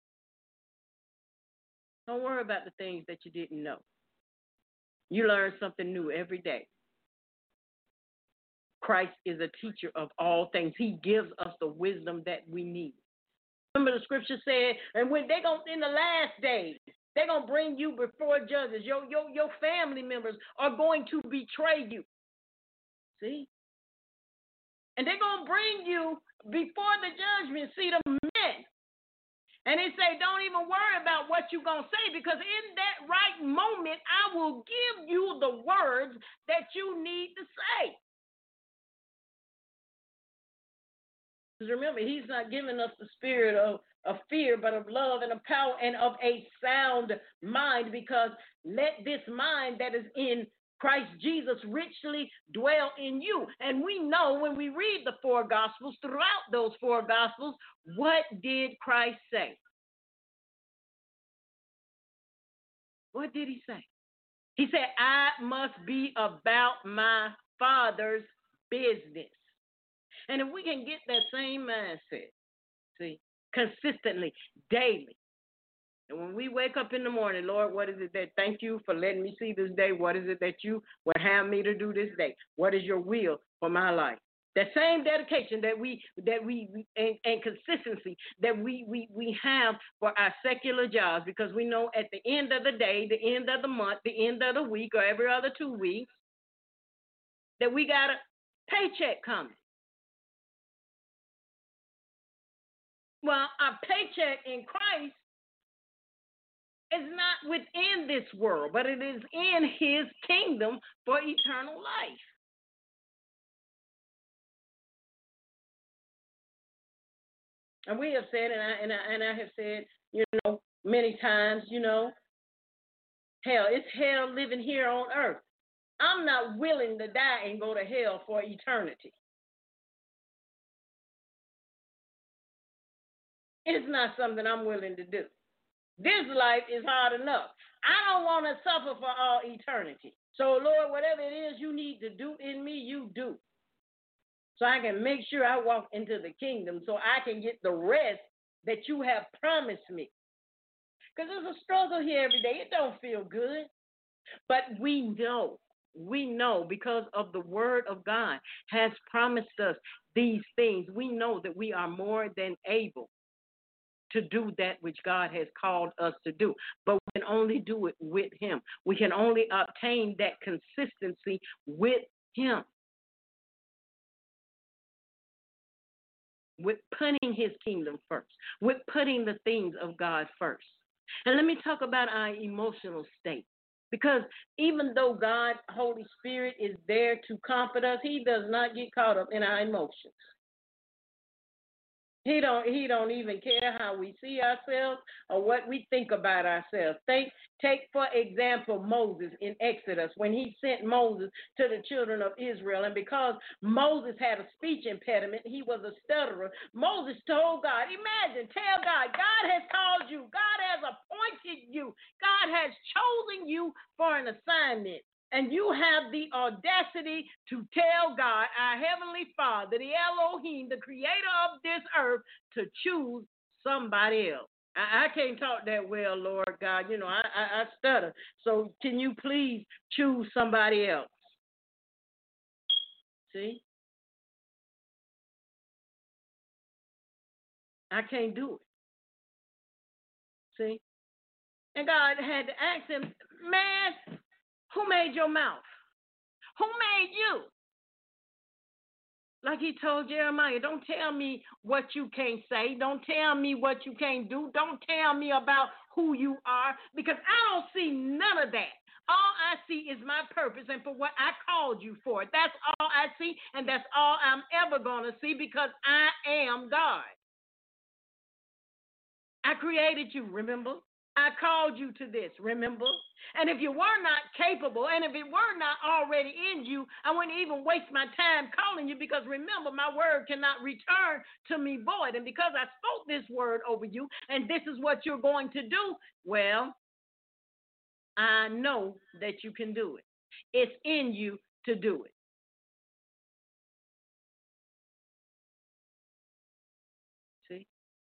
Don't worry about the things that you didn't know. You learn something new every day. Christ is a teacher of all things. He gives us the wisdom that we need. Remember the scripture said, and when they're going in the last days, they're going to bring you before judges. Your family members are going to betray you. See? And they're going to bring you before the judgment seat of men. And they say, don't even worry about what you're going to say, because in that right moment, I will give you the words that you need to say. Remember, he's not giving us the spirit of fear, but of love and of power and of a sound mind, because let this mind that is in Christ Jesus richly dwell in you. And we know when we read the four Gospels, throughout those four Gospels, what did Christ say? What did he say? He said, I must be about my Father's business. And if we can get that same mindset, see, consistently, daily, And when we wake up in the morning, Lord, what is it that, thank you for letting me see this day. What is it that you would have me to do this day? What is your will for my life? That same dedication that we and consistency that we have for our secular jobs, because we know at the end of the day, the end of the month, the end of the week, or every other 2 weeks, that we got a paycheck coming. Well, our paycheck in Christ is not within this world, but it is in his kingdom for eternal life. And we have said, and I have said, many times, hell, it's hell living here on earth. I'm not willing to die and go to hell for eternity. It's not something I'm willing to do. This life is hard enough. I don't want to suffer for all eternity. So, Lord, whatever it is you need to do in me, you do. So I can make sure I walk into the kingdom so I can get the rest that you have promised me. Because there's a struggle here every day. It don't feel good. But we know because of the word of God has promised us these things. We know that we are more than able to do that which God has called us to do. But we can only do it with him. We can only obtain that consistency with him. With putting his kingdom first. With putting the things of God first. And let me talk about our emotional state. Because even though God, Holy Spirit, is there to comfort us, he does not get caught up in our emotions. He don't even care how we see ourselves or what we think about ourselves. Take for example Moses in Exodus when he sent Moses to the children of Israel, and because Moses had a speech impediment, he was a stutterer. Moses told God, tell God has called you, God has appointed you, God has chosen you for an assignment. And you have the audacity to tell God, our Heavenly Father, the Elohim, the creator of this earth, to choose somebody else. I can't talk that well, Lord God. I stutter. So can you please choose somebody else? See? I can't do it. See? And God had to ask him, man, who made your mouth? Who made you? Like he told Jeremiah, don't tell me what you can't say. Don't tell me what you can't do. Don't tell me about who you are, because I don't see none of that. All I see is my purpose and for what I called you for. That's all I see, and that's all I'm ever going to see, because I am God. I created you, remember? I called you to this, remember? And if you were not capable, and if it were not already in you, I wouldn't even waste my time calling you, because remember, my word cannot return to me void. And because I spoke this word over you, and this is what you're going to do, well, I know that you can do it. It's in you to do it. See?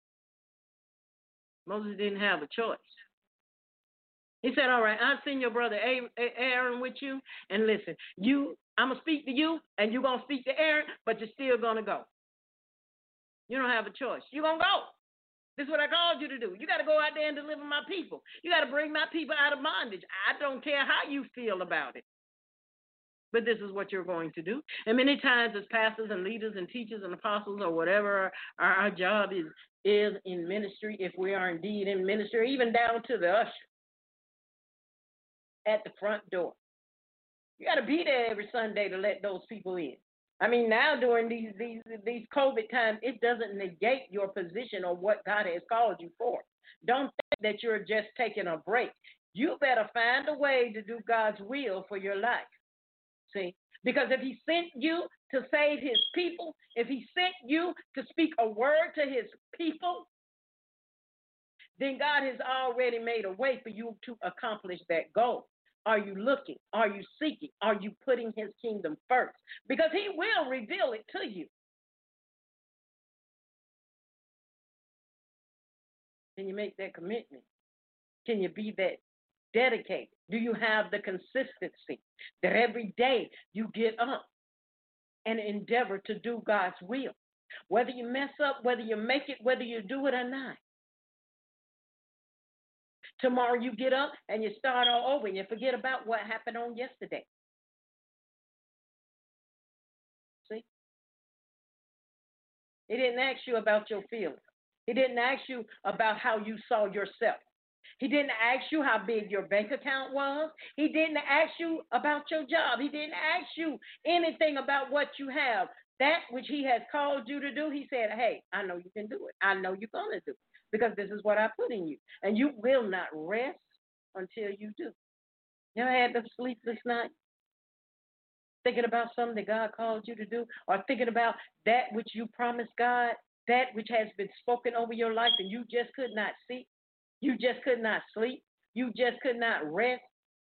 Moses didn't have a choice. He said, all right, I'll send your brother Aaron with you. And listen, I'm going to speak to you, and you're going to speak to Aaron, but you're still going to go. You don't have a choice. You're going to go. This is what I called you to do. You got to go out there and deliver my people. You got to bring my people out of bondage. I don't care how you feel about it. But this is what you're going to do. And many times as pastors and leaders and teachers and apostles or whatever our job is in ministry, if we are indeed in ministry, even down to the usher at the front door. You got to be there every Sunday to let those people in. I mean, now during these COVID times, it doesn't negate your position or what God has called you for. Don't think that you're just taking a break. You better find a way to do God's will for your life. See? Because if he sent you to save his people, if he sent you to speak a word to his people, then God has already made a way for you to accomplish that goal. Are you looking? Are you seeking? Are you putting his kingdom first? Because he will reveal it to you. Can you make that commitment? Can you be that dedicated? Do you have the consistency that every day you get up and endeavor to do God's will? Whether you mess up, whether you make it, whether you do it or not. Tomorrow you get up and you start all over and you forget about what happened on yesterday. See? He didn't ask you about your feelings. He didn't ask you about how you saw yourself. He didn't ask you how big your bank account was. He didn't ask you about your job. He didn't ask you anything about what you have. That which he has called you to do, he said, hey, I know you can do it. I know you're going to do it because this is what I put in you. And you will not rest until you do. You ever had the sleepless night? Thinking about something that God called you to do, or thinking about that which you promised God, that which has been spoken over your life and you just could not see. You just could not sleep. You just could not rest.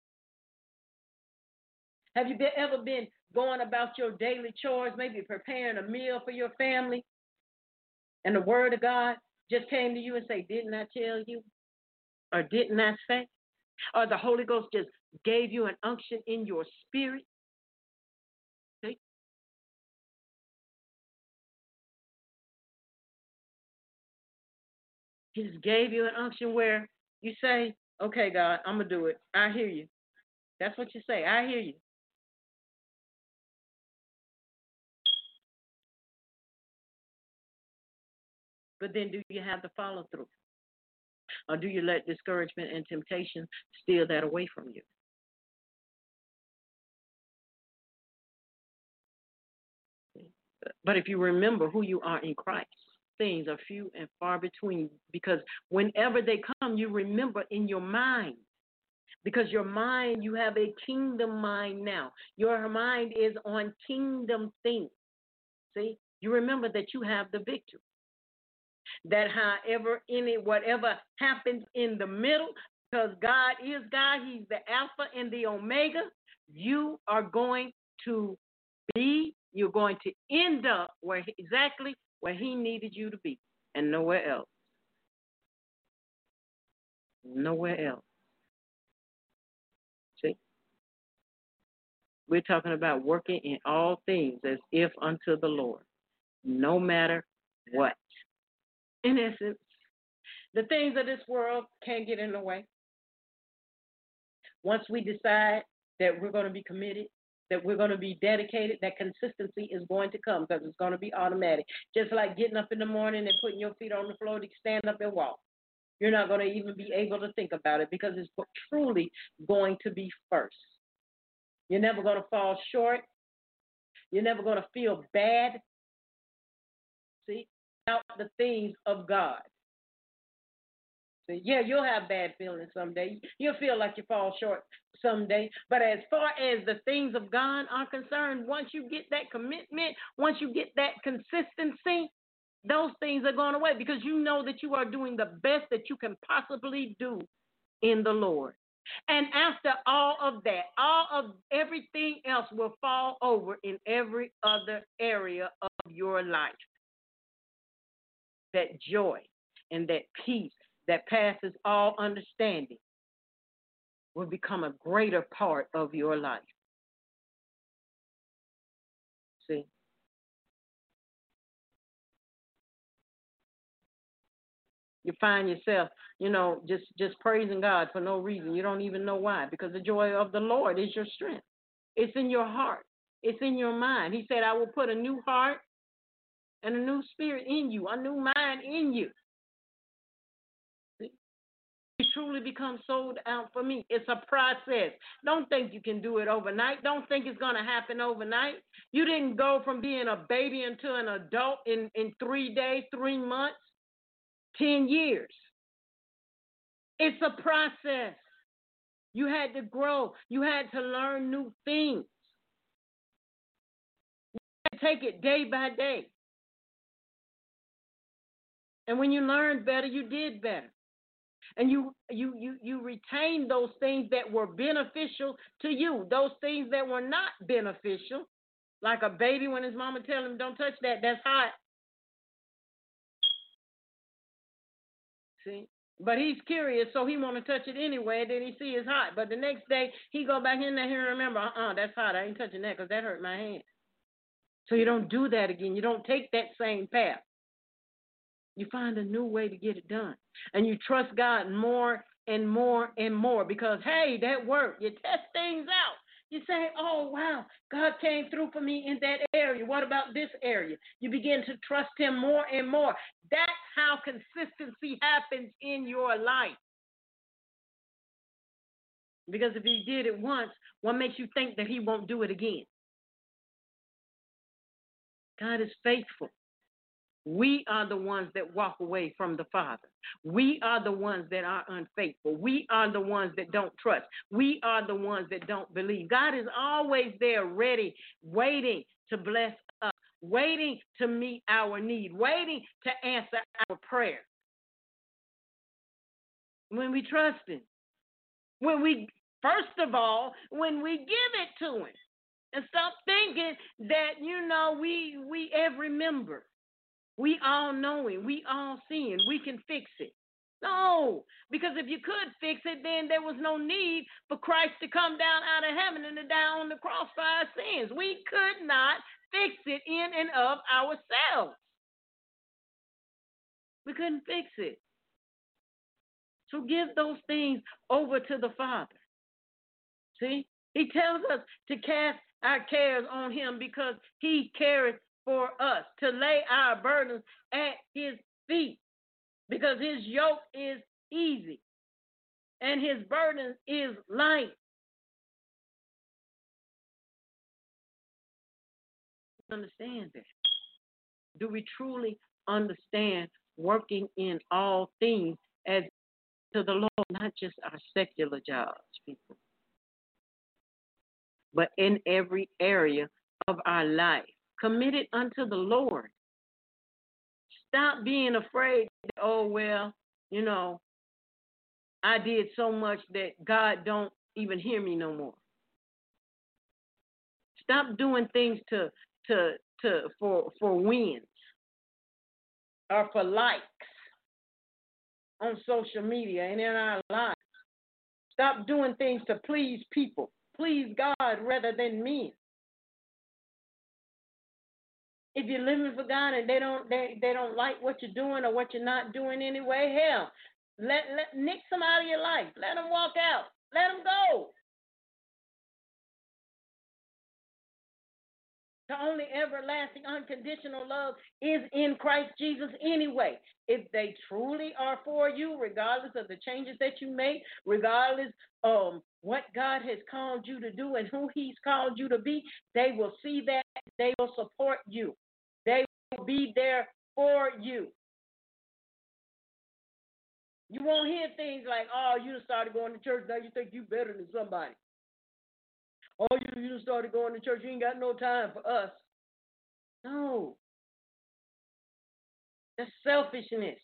Have you ever been going about your daily chores, maybe preparing a meal for your family, and the word of God just came to you and say, didn't I tell you? Or didn't I say? Or the Holy Ghost just gave you an unction in your spirit? See? He just gave you an unction where you say, okay, God, I'm going to do it. I hear you. That's what you say. I hear you. But then do you have the follow through? Or do you let discouragement and temptation steal that away from you? But if you remember who you are in Christ, things are few and far between, because whenever they come, you remember in your mind. Because your mind, you have a kingdom mind now. Your mind is on kingdom things. See? You remember that you have the victory. That whatever happens in the middle, because God is God, He's the Alpha and the Omega, you're going to end up exactly where He needed you to be, and nowhere else. Nowhere else. See? We're talking about working in all things as if unto the Lord, no matter what. In essence, the things of this world can't get in the way. Once we decide that we're going to be committed, that we're going to be dedicated, that consistency is going to come because it's going to be automatic. Just like getting up in the morning and putting your feet on the floor to stand up and walk. You're not going to even be able to think about it because it's truly going to be first. You're never going to fall short. You're never going to feel bad. See, about the things of God. See, yeah, you'll have bad feelings someday. You'll feel like you fall short someday. But as far as the things of God are concerned, once you get that commitment, once you get that consistency, those things are going away because you know that you are doing the best that you can possibly do in the Lord. And after all of that, all of everything else will fall over in every other area of your life. That joy and that peace that passes all understanding will become a greater part of your life. See? You find yourself, just praising God for no reason. You don't even know why, because the joy of the Lord is your strength. It's in your heart. It's in your mind. He said, I will put a new heart and a new spirit in you, a new mind in you. See? You truly become sold out for me. It's a process. Don't think you can do it overnight. Don't think it's going to happen overnight. You didn't go from being a baby into an adult in 3 days, 3 months, 10 years. It's a process. You had to grow. You had to learn new things. You had to take it day by day. And when you learned better, you did better. And you retained those things that were beneficial to you. Those things that were not beneficial, like a baby when his mama tells him, don't touch that, that's hot. See? But he's curious, so he want to touch it anyway. Then he see it's hot. But the next day, he go back in there and remember, that's hot. I ain't touching that because that hurt my hand. So you don't do that again. You don't take that same path. You find a new way to get it done. And you trust God more and more and more because, hey, that worked. You test things out. You say, oh, wow, God came through for me in that area. What about this area? You begin to trust him more and more. That's how consistency happens in your life. Because if he did it once, what makes you think that he won't do it again? God is faithful. We are the ones that walk away from the Father. We are the ones that are unfaithful. We are the ones that don't trust. We are the ones that don't believe. God is always there ready, waiting to bless us, waiting to meet our need, waiting to answer our prayer. When we trust him, first of all, when we give it to him, and stop thinking that, we every member. We all knowing, we all seeing, we can fix it. No, because if you could fix it, then there was no need for Christ to come down out of heaven and to die on the cross for our sins. We could not fix it in and of ourselves. We couldn't fix it. So give those things over to the Father. See, he tells us to cast our cares on him because he careth for us, to lay our burdens at his feet, because his yoke is easy and his burden is light. Understand that? Do we truly understand working in all things as to the Lord, not just our secular jobs, people, but in every area of our life? Commit it unto the Lord. Stop being afraid that, I did so much that God don't even hear me no more. Stop doing things for wins or for likes on social media and in our lives. Stop doing things to please people. Please God rather than men. If you're living for God and they don't like what you're doing or what you're not doing anyway, hell, let nix them out of your life. Let them walk out. Let them go. The only everlasting unconditional love is in Christ Jesus anyway. If they truly are for you, regardless of the changes that you make, regardless of what God has called you to do and who he's called you to be, they will see that. They will support you. They will be there for you. You won't hear things like, oh, you just started going to church, now you think you better than somebody. Oh, you just started going to church, you ain't got no time for us. No. That's selfishness.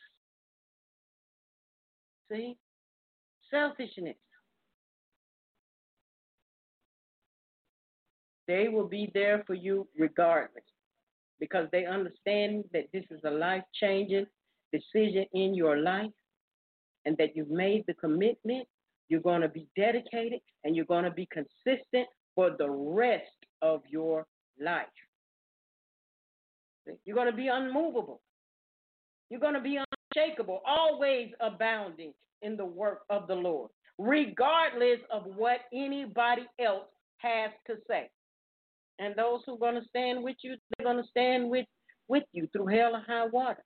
See? Selfishness. They will be there for you regardless because they understand that this is a life-changing decision in your life and that you've made the commitment, you're going to be dedicated, and you're going to be consistent for the rest of your life. You're going to be unmovable. You're going to be unshakable, always abounding in the work of the Lord, regardless of what anybody else has to say. And those who are going to stand with you, they're going to stand with you through hell or high water.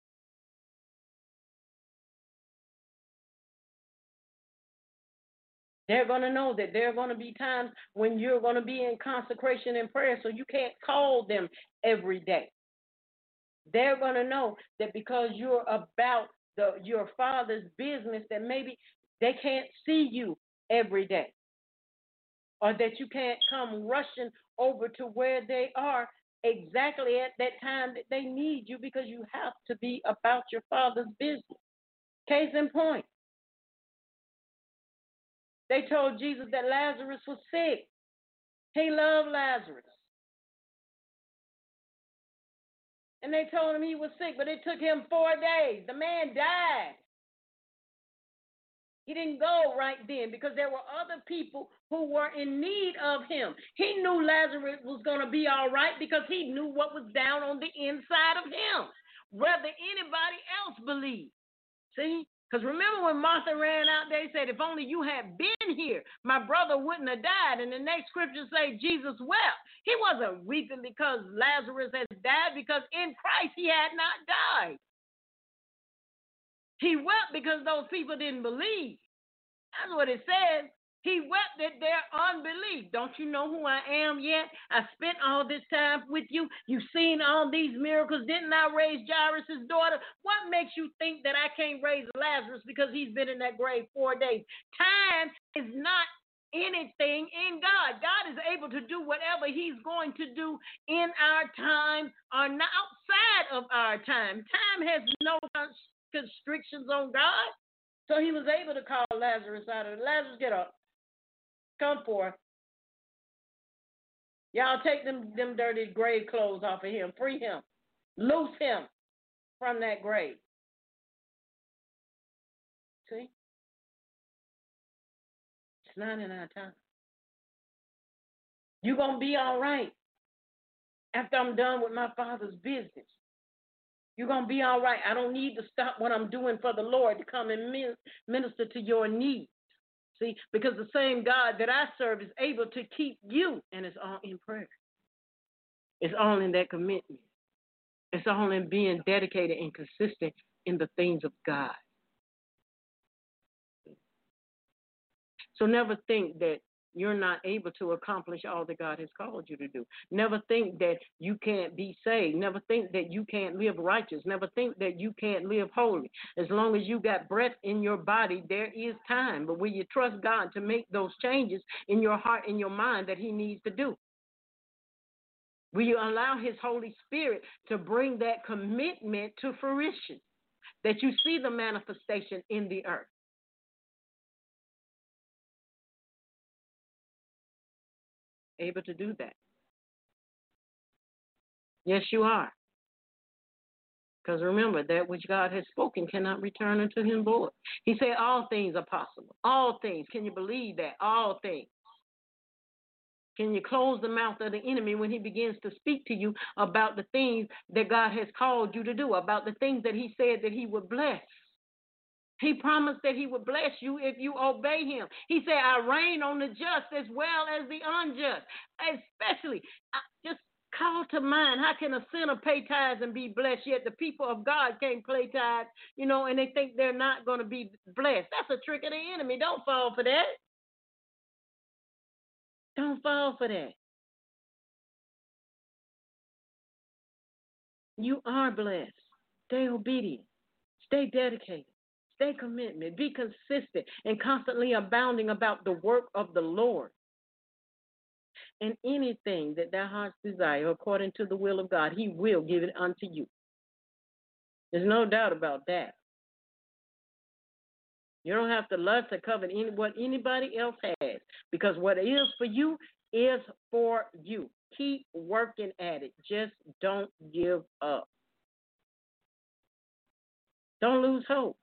They're going to know that there are going to be times when you're going to be in consecration and prayer, so you can't call them every day. They're going to know that because you're about your Father's business, that maybe they can't see you every day, or that you can't come rushing over to where they are exactly at that time that they need you, because you have to be about your Father's business. Case in point, they told Jesus that Lazarus was sick. He loved Lazarus. And they told him he was sick, but it took him 4 days. The man died. He didn't go right then because there were other people who were in need of him. He knew Lazarus was going to be all right because he knew what was down on the inside of him, whether anybody else believed. See? Because remember when Martha ran out there, he said, if only you had been here, my brother wouldn't have died. And the next scripture say Jesus wept. He wasn't weeping because Lazarus has died, because in Christ he had not died. He wept because those people didn't believe. That's what it says. He wept at their unbelief. Don't you know who I am yet? I spent all this time with you. You've seen all these miracles. Didn't I raise Jairus' daughter? What makes you think that I can't raise Lazarus because he's been in that grave 4 days? Time is not anything in God. God is able to do whatever he's going to do in our time or not outside of our time. Time has no constrictions on God. So he was able to call Lazarus out of it. Lazarus, get up. Come forth. Y'all take them dirty grave clothes off of him. Free him. Loose him from that grave. See? It's not in our time. You're going to be all right after I'm done with my Father's business. You're going to be all right. I don't need to stop what I'm doing for the Lord to come and minister to your needs. See, because the same God that I serve is able to keep you, and it's all in prayer. It's all in that commitment. It's all in being dedicated and consistent in the things of God. So never think that you're not able to accomplish all that God has called you to do. Never think that you can't be saved. Never think that you can't live righteous. Never think that you can't live holy. As long as you got breath in your body, there is time. But will you trust God to make those changes in your heart and your mind that he needs to do? Will you allow his Holy Spirit to bring that commitment to fruition, that you see the manifestation in the earth? Able to do that. Yes, you are. Because remember, that which God has spoken cannot return unto him void. He said all things are possible. All things. Can you believe that? All things. Can you close the mouth of the enemy when he begins to speak to you about the things that God has called you to do, about the things that he said that he would bless? He promised that he would bless you if you obey him. He said, I reign on the just as well as the unjust. Especially, just call to mind, how can a sinner pay tithes and be blessed, yet the people of God can't pay tithes, and they think they're not going to be blessed? That's a trick of the enemy. Don't fall for that. Don't fall for that. You are blessed. Stay obedient. Stay dedicated. Stay committed. Be consistent and constantly abounding about the work of the Lord. And anything that thy heart's desire, according to the will of God, he will give it unto you. There's no doubt about that. You don't have to lust or covet what anybody else has, because what is for you is for you. Keep working at it. Just don't give up. Don't lose hope.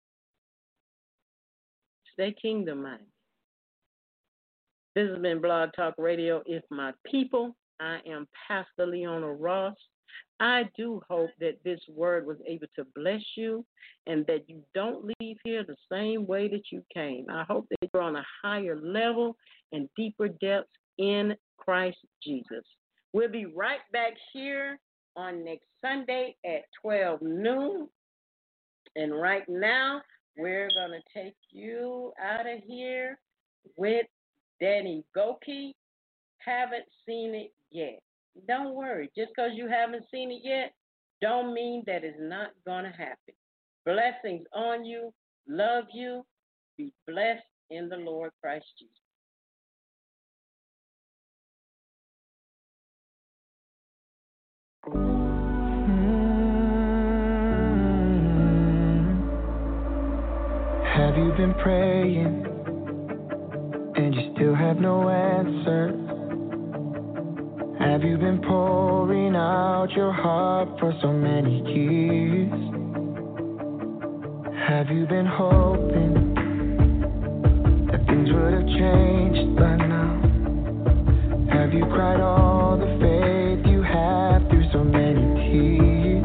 Stay kingdom-minded. This has been Blog Talk Radio, If My People. I am Pastor Leona Ross. I do hope that this word was able to bless you and that you don't leave here the same way that you came. I hope that you're on a higher level and deeper depths in Christ Jesus. We'll be right back here on next Sunday at 12 noon. And right now, we're going to take you out of here with Danny Gokey. Haven't seen it yet. Don't worry. Just because you haven't seen it yet, don't mean that it's not going to happen. Blessings on you. Love you. Be blessed in the Lord Christ Jesus. Have you been praying and you still have no answer? Have you been pouring out your heart for so many years? Have you been hoping things would have changed by now. Have you cried all the faith you have through so many tears?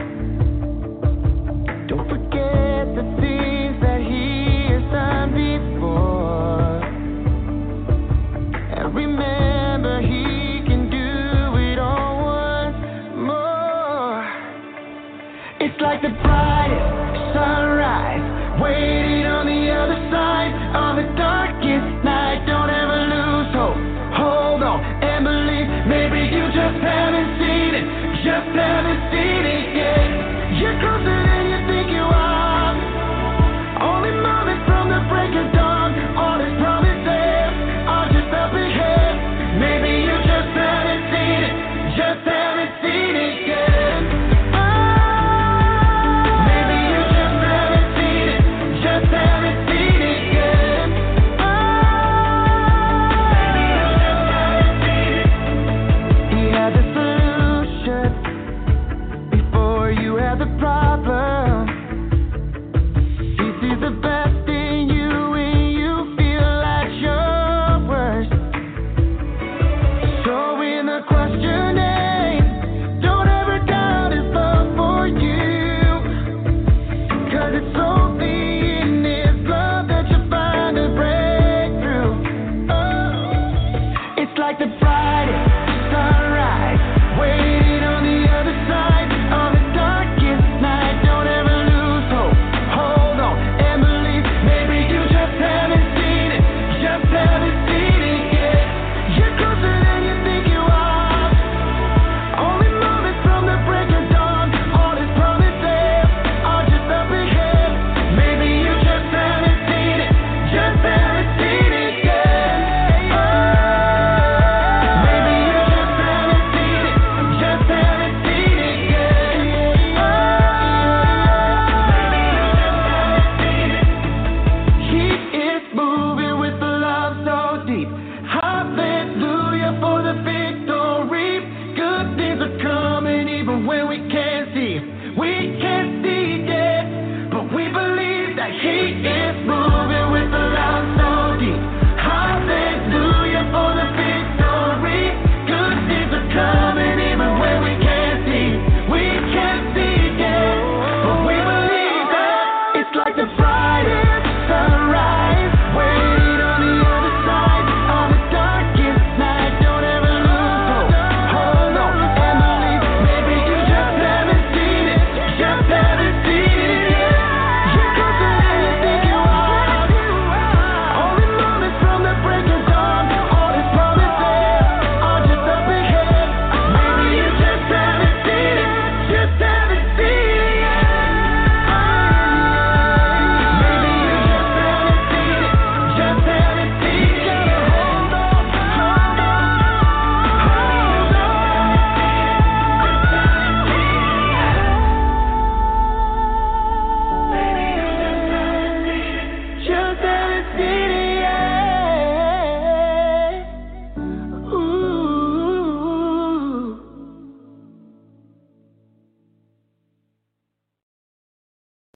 Don't forget the things that he has done before. And remember, he can do it all once more. It's like the brightest sunrise waiting on the other side of the darkest night. Don't ever lose hope. Hold on and believe. Maybe you just haven't seen it. Just haven't seen it yet. You're closer than you think you are. Only moments from the break of dawn. All his promises are just up ahead. Maybe you just haven't seen it. Just haven't seen it yet. Maybe you just haven't seen it. Just haven't seen it yet. Maybe you just haven't seen it. He had the solution before you had the problem.